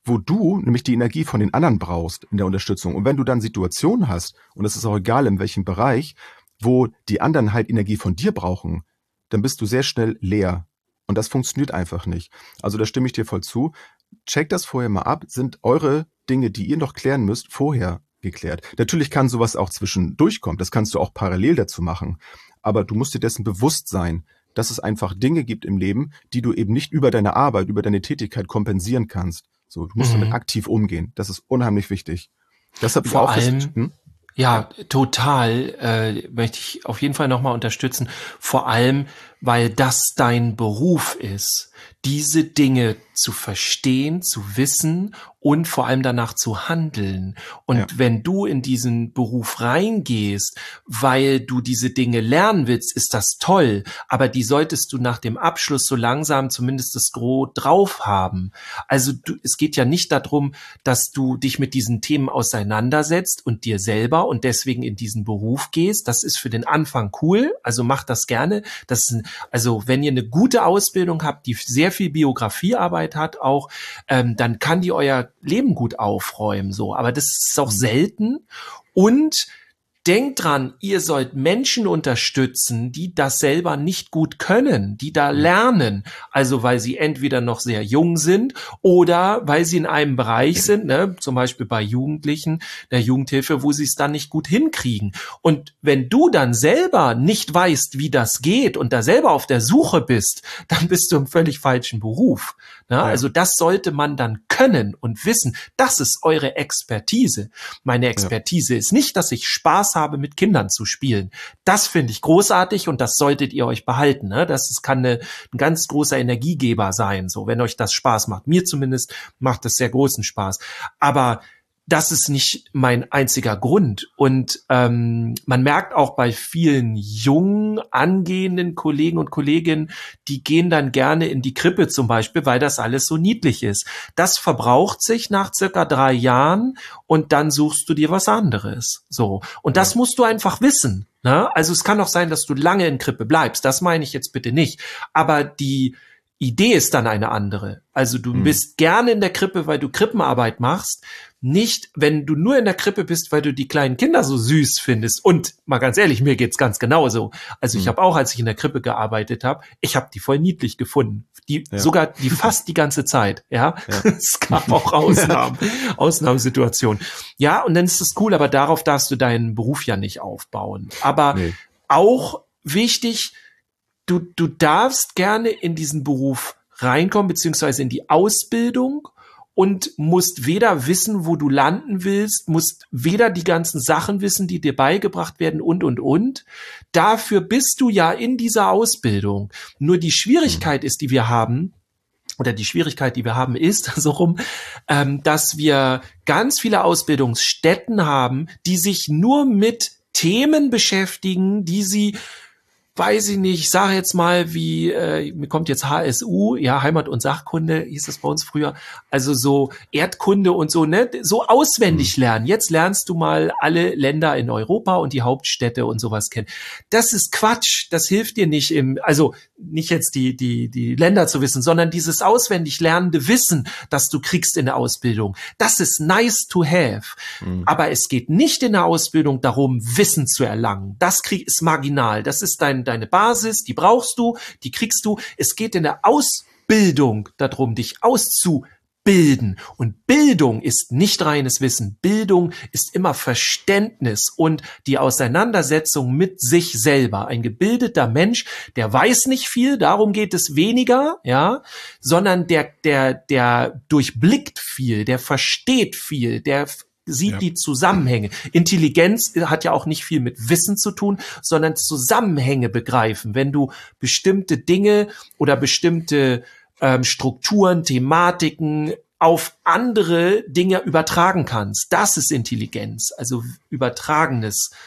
wo du nämlich die Energie von den anderen brauchst in der Unterstützung. Und wenn du dann Situationen hast, und es ist auch egal in welchem Bereich, wo die anderen halt Energie von dir brauchen, dann bist du sehr schnell leer. Und das funktioniert einfach nicht. Also da stimme ich dir voll zu. Checkt das vorher mal ab. Sind eure Dinge, die ihr noch klären müsst, vorher geklärt? Natürlich kann sowas auch zwischendurch kommen. Das kannst du auch parallel dazu machen. Aber du musst dir dessen bewusst sein, dass es einfach Dinge gibt im Leben, die du eben nicht über deine Arbeit, über deine Tätigkeit kompensieren kannst. So, du musst mhm. damit aktiv umgehen. Das ist unheimlich wichtig. Das habe ich Vor auch allem, hm? ja, total, äh, möchte ich auf jeden Fall nochmal unterstützen. Vor allem, weil das dein Beruf ist, diese Dinge zu verstehen, zu wissen und vor allem danach zu handeln. Und ja. wenn du in diesen Beruf reingehst, weil du diese Dinge lernen willst, ist das toll. Aber die solltest du nach dem Abschluss so langsam zumindest das Gros drauf haben. Also du, es geht ja nicht darum, dass du dich mit diesen Themen auseinandersetzt und dir selber und deswegen in diesen Beruf gehst. Das ist für den Anfang cool. Also mach das gerne. Das ist ein, also wenn ihr eine gute Ausbildung habt, die sehr viel Biografiearbeit hat auch, ähm, dann kann die euer Leben gut aufräumen, so. Aber das ist auch selten. Und denkt dran, ihr sollt Menschen unterstützen, die das selber nicht gut können, die da lernen. Also weil sie entweder noch sehr jung sind oder weil sie in einem Bereich sind, ne, zum Beispiel bei Jugendlichen, der Jugendhilfe, wo sie es dann nicht gut hinkriegen. Und wenn du dann selber nicht weißt, wie das geht und da selber auf der Suche bist, dann bist du im völlig falschen Beruf. Ne? Ja. Also das sollte man dann können und wissen. Das ist eure Expertise. Meine Expertise ja. ist nicht, dass ich Spaß habe, mit Kindern zu spielen. Das finde ich großartig und das solltet ihr euch behalten. Ne? Das ist, kann eine, ein ganz großer Energiegeber sein, so wenn euch das Spaß macht. Mir zumindest macht es sehr großen Spaß. Aber das ist nicht mein einziger Grund. Und ähm, man merkt auch bei vielen jungen, angehenden Kollegen und Kolleginnen, die gehen dann gerne in die Krippe zum Beispiel, weil das alles so niedlich ist. Das verbraucht sich nach circa drei Jahren und dann suchst du dir was anderes. So. Und das musst du einfach wissen. Ne? Also es kann auch sein, dass du lange in Krippe bleibst. Das meine ich jetzt bitte nicht. Aber die Idee ist dann eine andere. Also du hm. bist gerne in der Krippe, weil du Krippenarbeit machst. Nicht, wenn du nur in der Krippe bist, weil du die kleinen Kinder so süß findest. Und mal ganz ehrlich, mir geht's ganz genauso. Also ich hm. habe auch, als ich in der Krippe gearbeitet habe, ich habe die voll niedlich gefunden. Die ja. sogar die fast die ganze Zeit. Ja, ja. Es gab auch Ausnahmen, Ausnahmesituationen. Ja, und dann ist es cool, aber darauf darfst du deinen Beruf ja nicht aufbauen. Aber nee. auch wichtig, du du darfst gerne in diesen Beruf reinkommen, beziehungsweise in die Ausbildung. Und musst weder wissen, wo du landen willst, musst weder die ganzen Sachen wissen, die dir beigebracht werden und, und, und. Dafür bist du ja in dieser Ausbildung. Nur die Schwierigkeit ist, die wir haben, oder die Schwierigkeit, die wir haben, ist so rum, ähm, dass wir ganz viele Ausbildungsstätten haben, die sich nur mit Themen beschäftigen, die sie weiß ich nicht, ich sage jetzt mal, wie, äh, mir kommt jetzt H S U, ja, Heimat- und Sachkunde, hieß das bei uns früher, also so Erdkunde und so, ne, so auswendig lernen. Jetzt lernst du mal alle Länder in Europa und die Hauptstädte und sowas kennen. Das ist Quatsch, das hilft dir nicht im, also nicht jetzt die, die, die Länder zu wissen, sondern dieses auswendig lernende Wissen, das du kriegst in der Ausbildung. Das ist nice to have. Mhm. Aber es geht nicht in der Ausbildung darum, Wissen zu erlangen. Das krieg, ist marginal. Das ist dein deine Basis, die brauchst du, die kriegst du. Es geht in der Ausbildung darum, dich auszubilden. Und Bildung ist nicht reines Wissen. Bildung ist immer Verständnis und die Auseinandersetzung mit sich selber. Ein gebildeter Mensch, der weiß nicht viel, darum geht es weniger, ja, sondern der, der, der durchblickt viel, der versteht viel, der sieht ja. die Zusammenhänge. Intelligenz hat ja auch nicht viel mit Wissen zu tun, sondern Zusammenhänge begreifen. Wenn du bestimmte Dinge oder bestimmte ähm, Strukturen, Thematiken auf andere Dinge übertragen kannst, das ist Intelligenz, also übertragenes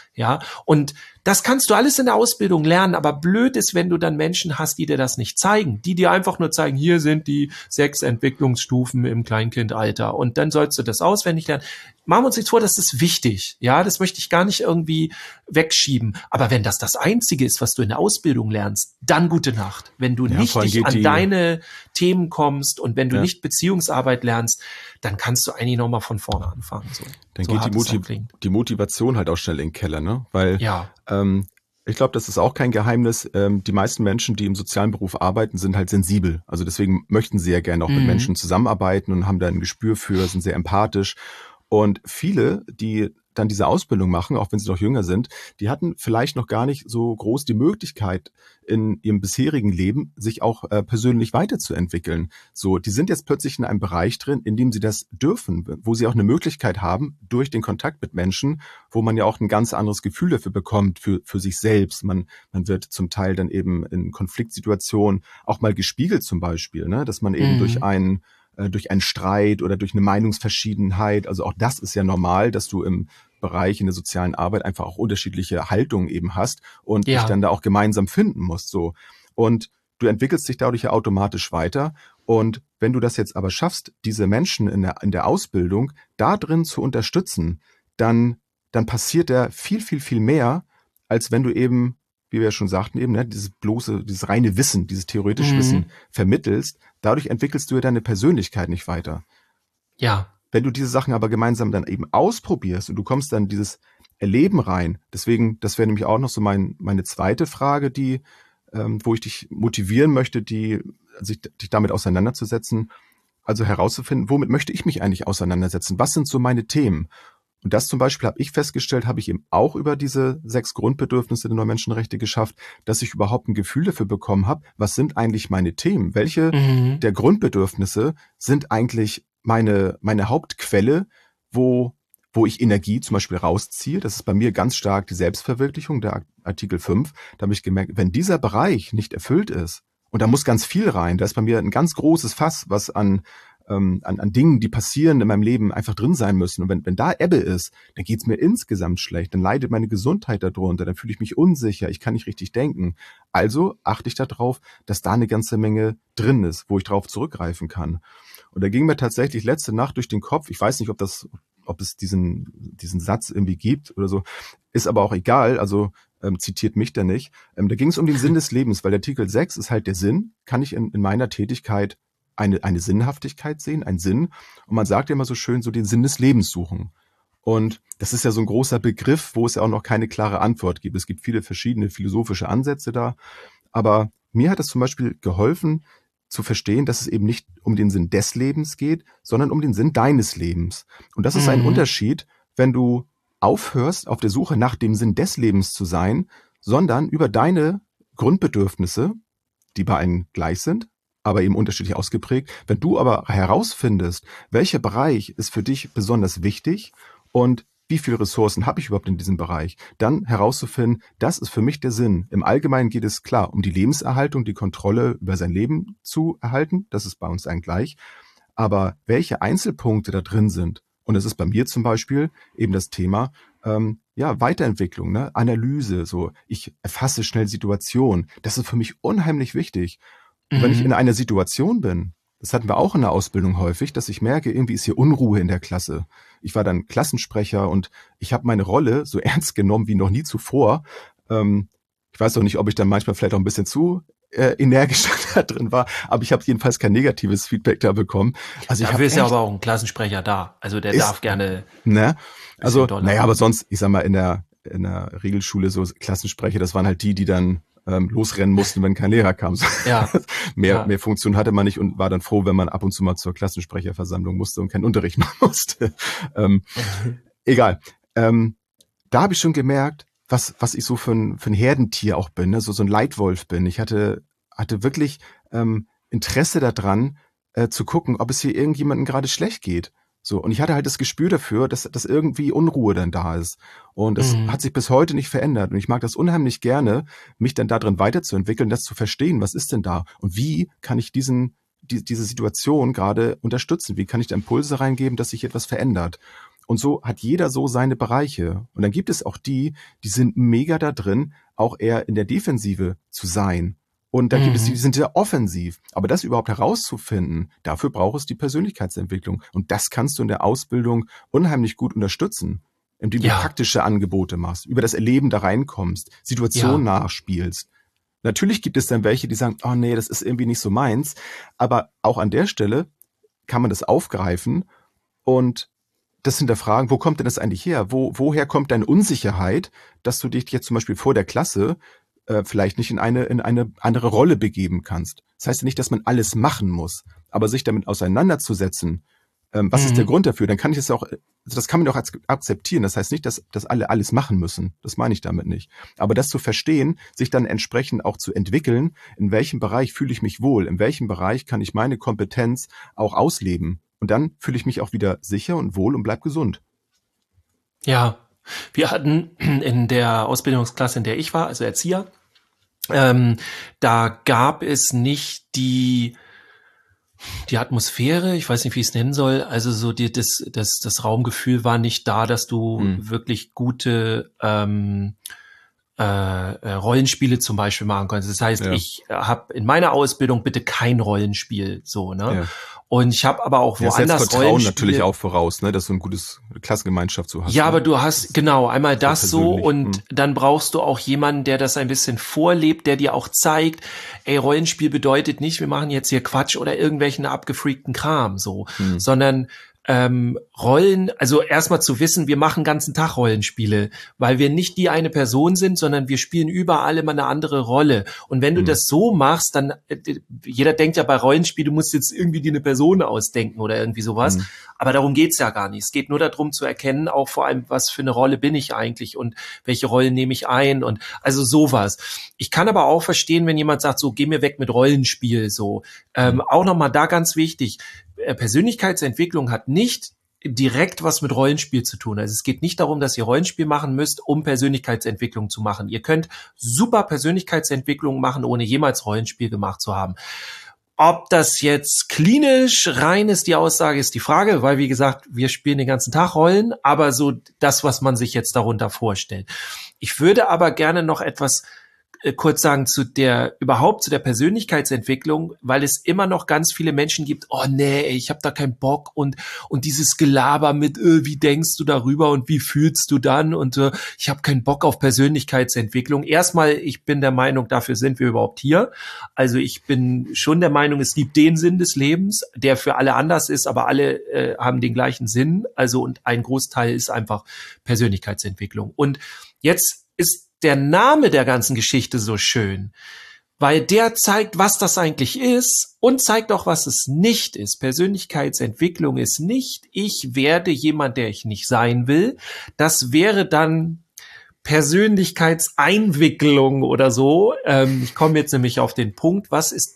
Ja, und das kannst du alles in der Ausbildung lernen, aber blöd ist, wenn du dann Menschen hast, die dir das nicht zeigen, die dir einfach nur zeigen, hier sind die sechs Entwicklungsstufen im Kleinkindalter und dann sollst du das auswendig lernen. Machen wir uns nichts vor, das ist wichtig, ja, das möchte ich gar nicht irgendwie wegschieben, aber wenn das das Einzige ist, was du in der Ausbildung lernst, dann gute Nacht. Wenn du Ja, nicht vor allem dich geht an die- deine Themen kommst und wenn du Ja. nicht Beziehungsarbeit lernst, dann kannst du eigentlich nochmal von vorne anfangen. So, Dann so geht die, hart es auch Motiv- klingt. die Motivation halt auch schnell in den Keller, ne? Weil Ja. ähm, ich glaube, das ist auch kein Geheimnis. Ähm, die meisten Menschen, die im sozialen Beruf arbeiten, sind halt sensibel. Also deswegen möchten sie ja gerne auch mit Mhm. Menschen zusammenarbeiten und haben da ein Gespür für, sind sehr empathisch. Und viele, die dann diese Ausbildung machen, auch wenn sie noch jünger sind, die hatten vielleicht noch gar nicht so groß die Möglichkeit in ihrem bisherigen Leben, sich auch äh, persönlich weiterzuentwickeln. So, die sind jetzt plötzlich in einem Bereich drin, in dem sie das dürfen, wo sie auch eine Möglichkeit haben, durch den Kontakt mit Menschen, wo man ja auch ein ganz anderes Gefühl dafür bekommt, für, für sich selbst. Man, man wird zum Teil dann eben in Konfliktsituationen auch mal gespiegelt zum Beispiel, ne? Dass man eben Mhm. durch einen durch einen Streit oder durch eine Meinungsverschiedenheit, also auch das ist ja normal, dass du im Bereich in der sozialen Arbeit einfach auch unterschiedliche Haltungen eben hast und Ja. dich dann da auch gemeinsam finden musst, so. Und du entwickelst dich dadurch ja automatisch weiter. Und wenn du das jetzt aber schaffst, diese Menschen in der, in der Ausbildung da drin zu unterstützen, dann, dann passiert da viel, viel, viel mehr, als wenn du eben, wie wir ja schon sagten, eben, ne, dieses bloße, dieses reine Wissen, dieses theoretische Mhm. Wissen vermittelst. Dadurch entwickelst du ja deine Persönlichkeit nicht weiter. Ja. Wenn du diese Sachen aber gemeinsam dann eben ausprobierst und du kommst dann in dieses Erleben rein, deswegen, das wäre nämlich auch noch so mein, meine zweite Frage, die, ähm, wo ich dich motivieren möchte, die, sich, dich damit auseinanderzusetzen, also herauszufinden, womit möchte ich mich eigentlich auseinandersetzen? Was sind so meine Themen? Und das zum Beispiel habe ich festgestellt, habe ich eben auch über diese sechs Grundbedürfnisse der neuen Menschenrechte geschafft, dass ich überhaupt ein Gefühl dafür bekommen habe, was sind eigentlich meine Themen? Welche Mhm. der Grundbedürfnisse sind eigentlich meine, meine Hauptquelle, wo, wo ich Energie zum Beispiel rausziehe? Das ist bei mir ganz stark die Selbstverwirklichung, der Artikel fünf. Da habe ich gemerkt, wenn dieser Bereich nicht erfüllt ist, und da muss ganz viel rein, da ist bei mir ein ganz großes Fass, was an An, an Dingen, die passieren in meinem Leben, einfach drin sein müssen. Und wenn, wenn da Ebbe ist, dann geht's mir insgesamt schlecht, dann leidet meine Gesundheit darunter, dann fühle ich mich unsicher, ich kann nicht richtig denken. Also achte ich darauf, dass da eine ganze Menge drin ist, wo ich drauf zurückgreifen kann. Und da ging mir tatsächlich letzte Nacht durch den Kopf, ich weiß nicht, ob das, ob es diesen, diesen Satz irgendwie gibt oder so, ist aber auch egal, also ähm, zitiert mich da nicht. Ähm, da ging es um den Sinn des Lebens, weil der Artikel sechs ist halt der Sinn, kann ich in, in meiner Tätigkeit eine, eine Sinnhaftigkeit sehen, einen Sinn. Und man sagt ja immer so schön, so den Sinn des Lebens suchen. Und das ist ja so ein großer Begriff, wo es ja auch noch keine klare Antwort gibt. Es gibt viele verschiedene philosophische Ansätze da. Aber mir hat es zum Beispiel geholfen, zu verstehen, dass es eben nicht um den Sinn des Lebens geht, sondern um den Sinn deines Lebens. Und das ist ein Mhm. Unterschied, wenn du aufhörst, auf der Suche nach dem Sinn des Lebens zu sein, sondern über deine Grundbedürfnisse, die bei allen gleich sind, aber eben unterschiedlich ausgeprägt. Wenn du aber herausfindest, welcher Bereich ist für dich besonders wichtig und wie viele Ressourcen habe ich überhaupt in diesem Bereich, dann herauszufinden, das ist für mich der Sinn. Im Allgemeinen geht es klar um die Lebenserhaltung, die Kontrolle über sein Leben zu erhalten. Das ist bei uns allen gleich. Aber welche Einzelpunkte da drin sind, und das ist bei mir zum Beispiel eben das Thema, ähm, ja, Weiterentwicklung, ne? Analyse, so ich erfasse schnell Situationen. Das ist für mich unheimlich wichtig. Und wenn ich in einer Situation bin, das hatten wir auch in der Ausbildung häufig, dass ich merke, irgendwie ist hier Unruhe in der Klasse. Ich war dann Klassensprecher und ich habe meine Rolle so ernst genommen wie noch nie zuvor. Ähm, ich weiß auch nicht, ob ich dann manchmal vielleicht auch ein bisschen zu äh, energisch da drin war, aber ich habe jedenfalls kein negatives Feedback da bekommen. Also ich Dafür hab ist ja echt- aber auch ein Klassensprecher da. Also der Ist- darf gerne. Ne? Also, doller. naja, aber sonst, ich sag mal, in der, in der Regelschule so Klassensprecher, das waren halt die, die dann ähm, losrennen mussten, wenn kein Lehrer kam. Ja. mehr, Ja. mehr Funktion hatte man nicht und war dann froh, wenn man ab und zu mal zur Klassensprecherversammlung musste und keinen Unterricht machen musste. ähm, egal. Ähm, da habe ich schon gemerkt, was, was ich so für ein, für ein Herdentier auch bin, ne? so, so ein Leitwolf bin. Ich hatte, hatte wirklich ähm, Interesse daran, äh, zu gucken, ob es hier irgendjemandem gerade schlecht geht. So, und ich hatte halt das Gespür dafür, dass, dass irgendwie Unruhe dann da ist. Und das Mhm. hat sich bis heute nicht verändert. Und ich mag das unheimlich gerne, mich dann darin weiterzuentwickeln, das zu verstehen, was ist denn da? Und wie kann ich diesen, die, diese Situation gerade unterstützen? Wie kann ich da Impulse reingeben, dass sich etwas verändert? Und so hat jeder so seine Bereiche. Und dann gibt es auch die, die sind mega da drin, auch eher in der Defensive zu sein. Und da gibt mhm. es die, die sind sehr offensiv. Aber das überhaupt herauszufinden, dafür braucht es die Persönlichkeitsentwicklung. Und das kannst du in der Ausbildung unheimlich gut unterstützen, indem du ja. praktische Angebote machst, über das Erleben da reinkommst, Situationen ja. nachspielst. Natürlich gibt es dann welche, die sagen, oh nee, das ist irgendwie nicht so meins. Aber auch an der Stelle kann man das aufgreifen und das hinterfragen, wo kommt denn das eigentlich her? Wo, woher kommt deine Unsicherheit, dass du dich jetzt zum Beispiel vor der Klasse äh, vielleicht nicht in eine, in eine andere Rolle begeben kannst? Das heißt ja nicht, dass man alles machen muss, aber sich damit auseinanderzusetzen, ähm, was mhm. ist der Grund dafür? Dann kann ich es auch, das kann man doch akzeptieren. Das heißt nicht, dass, dass alle alles machen müssen. Das meine ich damit nicht. Aber das zu verstehen, sich dann entsprechend auch zu entwickeln, in welchem Bereich fühle ich mich wohl, in welchem Bereich kann ich meine Kompetenz auch ausleben. Und dann fühle ich mich auch wieder sicher und wohl und bleib gesund. Ja, wir hatten in der Ausbildungsklasse, in der ich war, also Erzieher, ähm, da gab es nicht die die Atmosphäre, ich weiß nicht, wie ich es nennen soll, also so die, das, das, das Raumgefühl war nicht da, dass du hm. wirklich gute ähm, äh, Rollenspiele zum Beispiel machen kannst. Das heißt, ja. ich habe in meiner Ausbildung bitte kein Rollenspiel, so, ne? Ja. Und ich habe aber auch ja, woanders Rollenspiele. Rollenspiele. Natürlich auch voraus, ne, dass du ein gutes Klassengemeinschaft so hast. Ja, ne? aber du hast, genau, einmal das, das so und hm. dann brauchst du auch jemanden, der das ein bisschen vorlebt, der dir auch zeigt, ey, Rollenspiel bedeutet nicht, wir machen jetzt hier Quatsch oder irgendwelchen abgefreakten Kram, so, hm. sondern ähm, Rollen, also erstmal zu wissen, wir machen den ganzen Tag Rollenspiele, weil wir nicht die eine Person sind, sondern wir spielen überall immer eine andere Rolle. Und wenn du mhm. das so machst, dann, äh, jeder denkt ja bei Rollenspiel, du musst jetzt irgendwie dir eine Person ausdenken oder irgendwie sowas. Mhm. Aber darum geht's ja gar nicht. Es geht nur darum zu erkennen, auch vor allem, was für eine Rolle bin ich eigentlich und welche Rollen nehme ich ein und also sowas. Ich kann aber auch verstehen, wenn jemand sagt, so, geh mir weg mit Rollenspiel, so. Ähm, mhm. Auch nochmal da ganz wichtig, Persönlichkeitsentwicklung hat nicht direkt was mit Rollenspiel zu tun. Also es geht nicht darum, dass ihr Rollenspiel machen müsst, um Persönlichkeitsentwicklung zu machen. Ihr könnt super Persönlichkeitsentwicklung machen, ohne jemals Rollenspiel gemacht zu haben. Ob das jetzt klinisch rein ist, die Aussage ist die Frage, weil wie gesagt, wir spielen den ganzen Tag Rollen, aber so das, was man sich jetzt darunter vorstellt. Ich würde aber gerne noch etwas kurz sagen zu der, überhaupt zu der Persönlichkeitsentwicklung, weil es immer noch ganz viele Menschen gibt, oh nee, ich habe da keinen Bock und und dieses Gelaber mit, äh, wie denkst du darüber und wie fühlst du dann und äh, ich habe keinen Bock auf Persönlichkeitsentwicklung. Erstmal, ich bin der Meinung, dafür sind wir überhaupt hier. Also ich bin schon der Meinung, es gibt den Sinn des Lebens, der für alle anders ist, aber alle äh, haben den gleichen Sinn. Also und ein Großteil ist einfach Persönlichkeitsentwicklung. Und jetzt ist der Name der ganzen Geschichte so schön, weil der zeigt, was das eigentlich ist und zeigt auch, was es nicht ist. Persönlichkeitsentwicklung ist nicht, ich werde jemand, der ich nicht sein will. Das wäre dann Persönlichkeitseinwicklung oder so. Ähm, ich komme jetzt nämlich auf den Punkt, was ist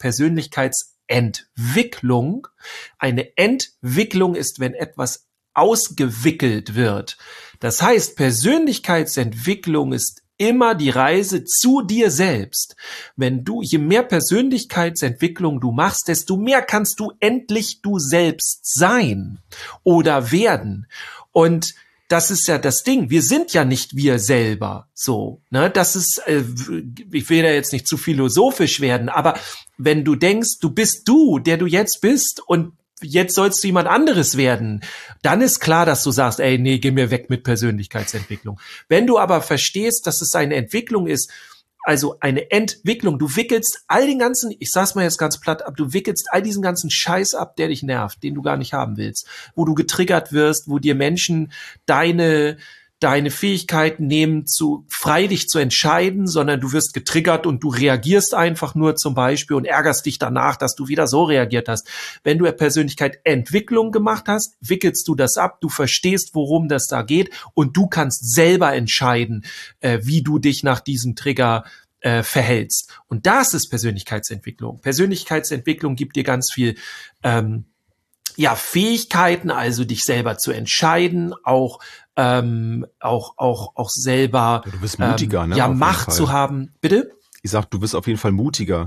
Persönlichkeitsentwicklung? Eine Entwicklung ist, wenn etwas ausgewickelt wird. Das heißt, Persönlichkeitsentwicklung ist immer die Reise zu dir selbst. Wenn du, je mehr Persönlichkeitsentwicklung du machst, desto mehr kannst du endlich du selbst sein oder werden. Und das ist ja das Ding. Wir sind ja nicht wir selber. So, ne? Das ist, äh, ich will da jetzt nicht zu philosophisch werden, aber wenn du denkst, du bist du, der du jetzt bist und jetzt sollst du jemand anderes werden, dann ist klar, dass du sagst, ey, nee, geh mir weg mit Persönlichkeitsentwicklung. Wenn du aber verstehst, dass es eine Entwicklung ist, also eine Entwicklung, du wickelst all den ganzen, ich sag's mal jetzt ganz platt ab, du wickelst all diesen ganzen Scheiß ab, der dich nervt, den du gar nicht haben willst, wo du getriggert wirst, wo dir Menschen deine deine Fähigkeiten nehmen, zu frei dich zu entscheiden, sondern du wirst getriggert und du reagierst einfach nur zum Beispiel und ärgerst dich danach, dass du wieder so reagiert hast. Wenn du Persönlichkeit Entwicklung gemacht hast, wickelst du das ab, du verstehst, worum das da geht und du kannst selber entscheiden, äh, wie du dich nach diesem Trigger äh, verhältst. Und das ist Persönlichkeitsentwicklung. Persönlichkeitsentwicklung gibt dir ganz viel ähm, ja, Fähigkeiten, also dich selber zu entscheiden, auch ähm, auch auch auch selber du bist mutiger, ähm, ne? ja Macht zu haben. Bitte? Ich sag, du bist auf jeden Fall mutiger,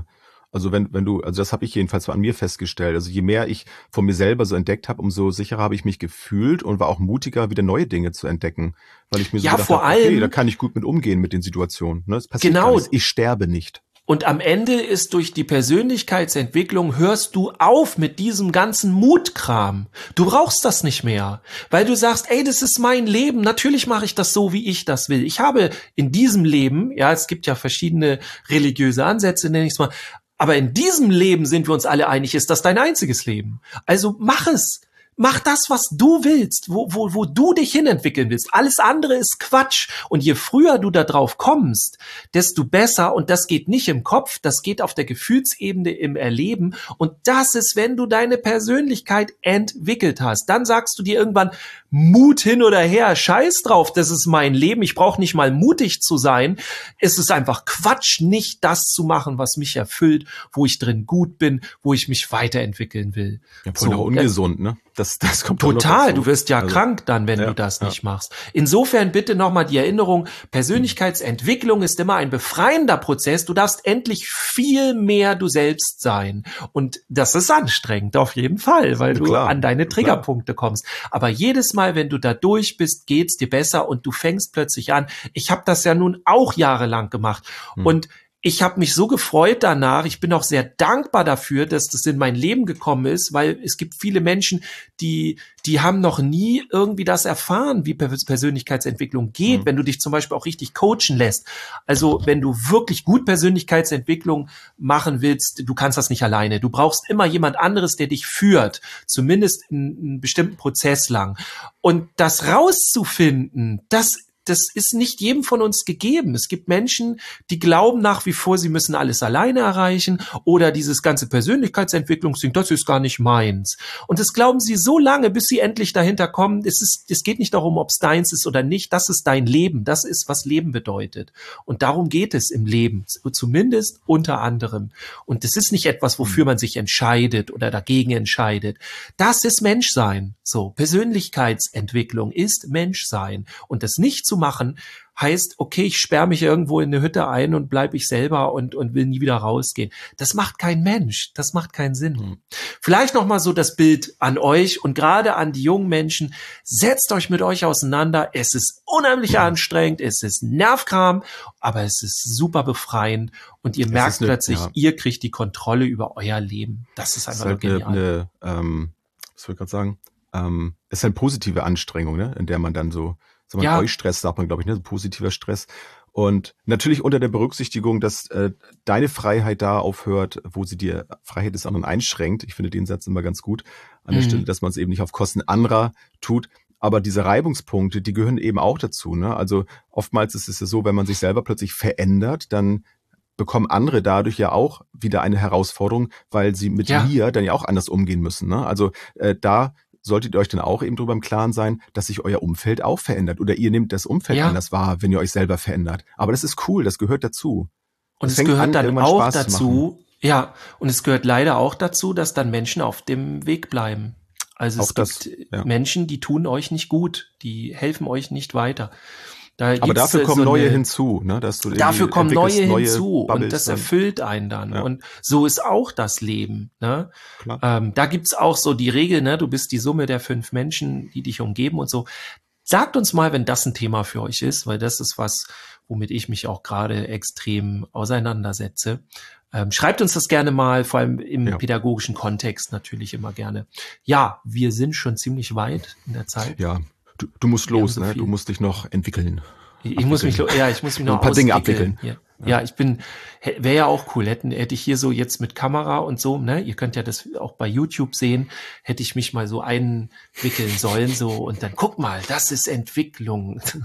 Also wenn, wenn du, also das habe ich jedenfalls so an mir festgestellt. Also je mehr ich von mir selber so entdeckt habe, umso sicherer habe ich mich gefühlt und war auch mutiger, wieder neue Dinge zu entdecken. Weil ich mir so ja, gedacht vor habe, okay, allem, da kann ich gut mit umgehen mit den Situationen. Ne? Es passiert genau. gar nichts. Ich sterbe nicht. Und am Ende ist durch die Persönlichkeitsentwicklung hörst du auf mit diesem ganzen Mutkram. Du brauchst das nicht mehr, weil du sagst, ey, das ist mein Leben. Natürlich mache ich das so, wie ich das will. Ich habe in diesem Leben, ja, es gibt ja verschiedene religiöse Ansätze, nenne ich es mal, aber in diesem Leben sind wir uns alle einig, ist das dein einziges Leben. Also mach es. Mach das, was du willst, wo, wo, wo du dich hinentwickeln willst. Alles andere ist Quatsch. Und je früher du da drauf kommst, desto besser. Und das geht nicht im Kopf, das geht auf der Gefühlsebene im Erleben. Und das ist, wenn du deine Persönlichkeit entwickelt hast. Dann sagst du dir irgendwann, Mut hin oder her, scheiß drauf, das ist mein Leben. Ich brauche nicht mal mutig zu sein. Es ist einfach Quatsch, nicht das zu machen, was mich erfüllt, wo ich drin gut bin, wo ich mich weiterentwickeln will. Ja, voll so, ungesund, ne? Das, das kommt total, du wirst ja also, krank dann, wenn ja, du das ja. nicht machst. Insofern bitte nochmal die Erinnerung, Persönlichkeitsentwicklung ist immer ein befreiender Prozess. Du darfst endlich viel mehr du selbst sein. Und das ist anstrengend, auf jeden Fall, weil ja, du klar, an deine Triggerpunkte klar. kommst. Aber jedes Mal, wenn du da durch bist, geht's dir besser und du fängst plötzlich an. Ich habe das ja nun auch jahrelang gemacht. Hm. Und ich habe mich so gefreut danach. Ich bin auch sehr dankbar dafür, dass das in mein Leben gekommen ist, weil es gibt viele Menschen, die die haben noch nie irgendwie das erfahren, wie Persönlichkeitsentwicklung geht, mhm. wenn du dich zum Beispiel auch richtig coachen lässt. Also wenn du wirklich gut Persönlichkeitsentwicklung machen willst, du kannst das nicht alleine. Du brauchst immer jemand anderes, der dich führt, zumindest in einen bestimmten Prozess lang. Und das rauszufinden, das Das ist nicht jedem von uns gegeben. Es gibt Menschen, die glauben nach wie vor, sie müssen alles alleine erreichen oder dieses ganze Persönlichkeitsentwicklungsding, das ist gar nicht meins. Und das glauben sie so lange, bis sie endlich dahinter kommen. Es ist, es geht nicht darum, ob es deins ist oder nicht. Das ist dein Leben. Das ist, was Leben bedeutet. Und darum geht es im Leben, zumindest unter anderem. Und das ist nicht etwas, wofür man sich entscheidet oder dagegen entscheidet. Das ist Menschsein. So, Persönlichkeitsentwicklung ist Menschsein. Und das nicht zu machen, heißt, okay, ich sperre mich irgendwo in eine Hütte ein und bleibe ich selber und, und will nie wieder rausgehen. Das macht kein Mensch. Das macht keinen Sinn. Mhm. Vielleicht noch mal so das Bild an euch und gerade an die jungen Menschen. Setzt euch mit euch auseinander. Es ist unheimlich mhm. anstrengend. Es ist Nervkram, aber es ist super befreiend und ihr es merkt eine, plötzlich, ja. ihr kriegt die Kontrolle über euer Leben. Das ist einfach das ist halt genial. Eine, eine, ähm, was soll ich gerade sagen? Ähm, es ist eine positive Anstrengung, ne, in der man dann so So ja. Eustress sagt man, glaube ich, ne? So positiver Stress. Und natürlich unter der Berücksichtigung, dass äh, deine Freiheit da aufhört, wo sie dir Freiheit des anderen einschränkt. Ich finde den Satz immer ganz gut an der mhm. Stelle, dass man es eben nicht auf Kosten anderer tut. Aber diese Reibungspunkte, die gehören eben auch dazu. Ne? Also oftmals ist es ja so, wenn man sich selber plötzlich verändert, dann bekommen andere dadurch ja auch wieder eine Herausforderung, weil sie mit ja. mir dann ja auch anders umgehen müssen. Ne? Also äh, da solltet ihr euch dann auch eben drüber im Klaren sein, dass sich euer Umfeld auch verändert. Oder ihr nehmt das Umfeld ja. anders wahr, wenn ihr euch selber verändert. Aber das ist cool, das gehört dazu. Und das es gehört an, dann auch Spaß dazu, ja, und es gehört leider auch dazu, dass dann Menschen auf dem Weg bleiben. Also es auch gibt das, ja. Menschen, die tun euch nicht gut, die helfen euch nicht weiter. Da Aber dafür kommen so neue eine, hinzu, ne? Dass du dafür kommen neue, neue hinzu Bubbles und das dann. Erfüllt einen dann. Ja. Und so ist auch das Leben. Ne? Klar. Ähm, da gibt's auch so die Regel, ne? Du bist die Summe der fünf Menschen, die dich umgeben und so. Sagt uns mal, wenn das ein Thema für euch ist, weil das ist was, womit ich mich auch gerade extrem auseinandersetze. Ähm, schreibt uns das gerne mal, vor allem im ja. pädagogischen Kontext natürlich immer gerne. Ja, wir sind schon ziemlich weit in der Zeit. Ja. Du, du musst los, so ne? Du musst dich noch entwickeln. Ich abwickeln. muss mich, ja, ich muss mich noch ein paar Dinge abwickeln. Ja. Ja. ja, ich bin, wäre ja auch cool, hätten, hätte ich hier so jetzt mit Kamera und so, ne? Ihr könnt ja das auch bei YouTube sehen, hätte ich mich mal so einwickeln sollen, so, und dann guck mal, das ist Entwicklung. Und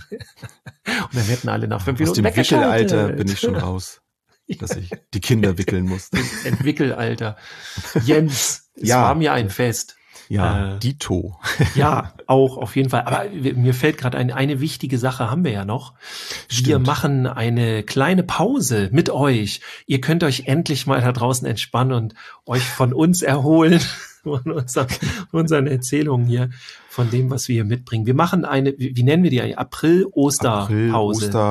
dann hätten alle nach fünf Minuten weggeschaltet. Aus dem Wickelalter bin ich schon raus, dass ich die Kinder wickeln muss. Entwickelalter. Jens, es ja. war mir ein Fest. Ja, äh, Dito. Ja, auch auf jeden Fall. Aber mir fällt gerade ein, eine wichtige Sache haben wir ja noch. Stimmt. Wir machen eine kleine Pause mit euch. Ihr könnt euch endlich mal da draußen entspannen und euch von uns erholen, von unseren, unseren Erzählungen hier, von dem, was wir hier mitbringen. Wir machen eine, wie nennen wir die? April-Osterpause. April, Oster,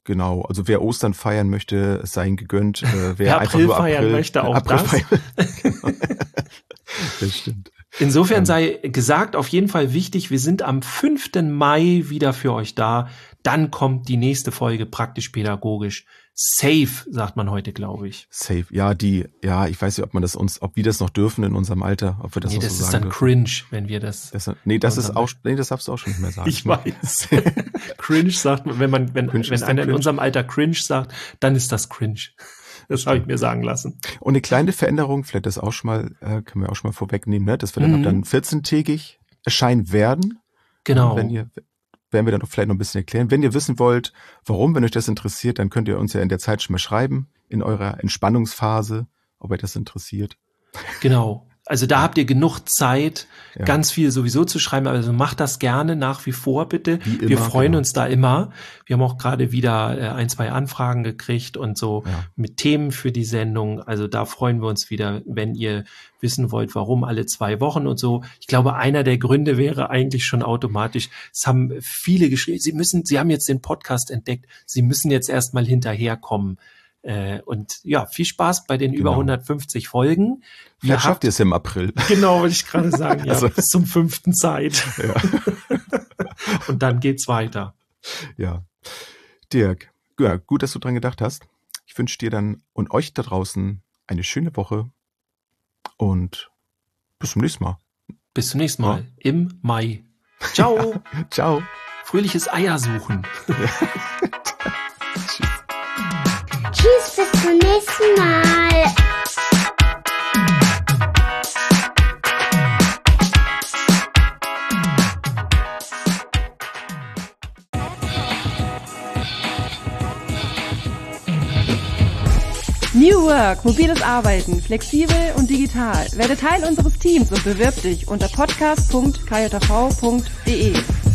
Genau, also wer Ostern feiern möchte, es sei ihm gegönnt. Äh, wer, wer einfach April nur feiern April, möchte, auch April das. Feiern. Genau. Das stimmt. Insofern sei gesagt, auf jeden Fall wichtig, wir sind am fünften Mai wieder für euch da. Dann kommt die nächste Folge praktisch pädagogisch. Safe, sagt man heute, glaube ich. Safe, ja, die, ja, ich weiß nicht, ob man das uns, ob wir das noch dürfen in unserem Alter, ob wir das nee, noch das so ist sagen dann dürfen. cringe, wenn wir das. das nee, das ist auch, nee, das darfst du auch schon nicht mehr sagen. Ich weiß. Cringe sagt man, wenn man, wenn, Cringe wenn einer in unserem Alter cringe sagt, dann ist das cringe. Das habe ich mir sagen lassen. Und eine kleine Veränderung, vielleicht das auch schon mal, äh, können wir auch schon mal vorwegnehmen, ne, dass wir dann, Mhm. ab dann vierzehntägig erscheinen werden. Genau. Wenn ihr, werden wir dann auch vielleicht noch ein bisschen erklären. Wenn ihr wissen wollt, warum, wenn euch das interessiert, dann könnt ihr uns ja in der Zeit schon mal schreiben, in eurer Entspannungsphase, ob euch das interessiert. Genau. Also da habt ihr genug Zeit, Ja. ganz viel sowieso zu schreiben. Also macht das gerne nach wie vor, bitte. Wie immer, Wir freuen genau. uns da immer. Wir haben auch gerade wieder äh, ein, zwei Anfragen gekriegt und so Ja. mit Themen für die Sendung. Also da freuen wir uns wieder, wenn ihr wissen wollt, warum alle zwei Wochen und so. Ich glaube, einer der Gründe wäre eigentlich schon automatisch. Es haben viele geschrieben, sie müssen, sie haben jetzt den Podcast entdeckt. Sie müssen jetzt erstmal hinterherkommen. Äh, und ja, viel Spaß bei den Genau. über hundertfünfzig Folgen. Vielleicht schafft ihr es im April. Genau, wollte ich gerade sagen, ja, Also- bis zum fünften Zeit. Ja. Und dann geht's weiter. Ja. Dirk, ja, gut, dass du dran gedacht hast. Ich wünsche dir dann und euch da draußen eine schöne Woche und bis zum nächsten Mal. Bis zum nächsten Mal im Mai. Ciao. Ciao. Fröhliches Eiersuchen. Tschüss, bis zum nächsten Mal. New Work, mobiles Arbeiten, flexibel und digital. Werde Teil unseres Teams und bewirb dich unter podcast punkt k j v punkt d e.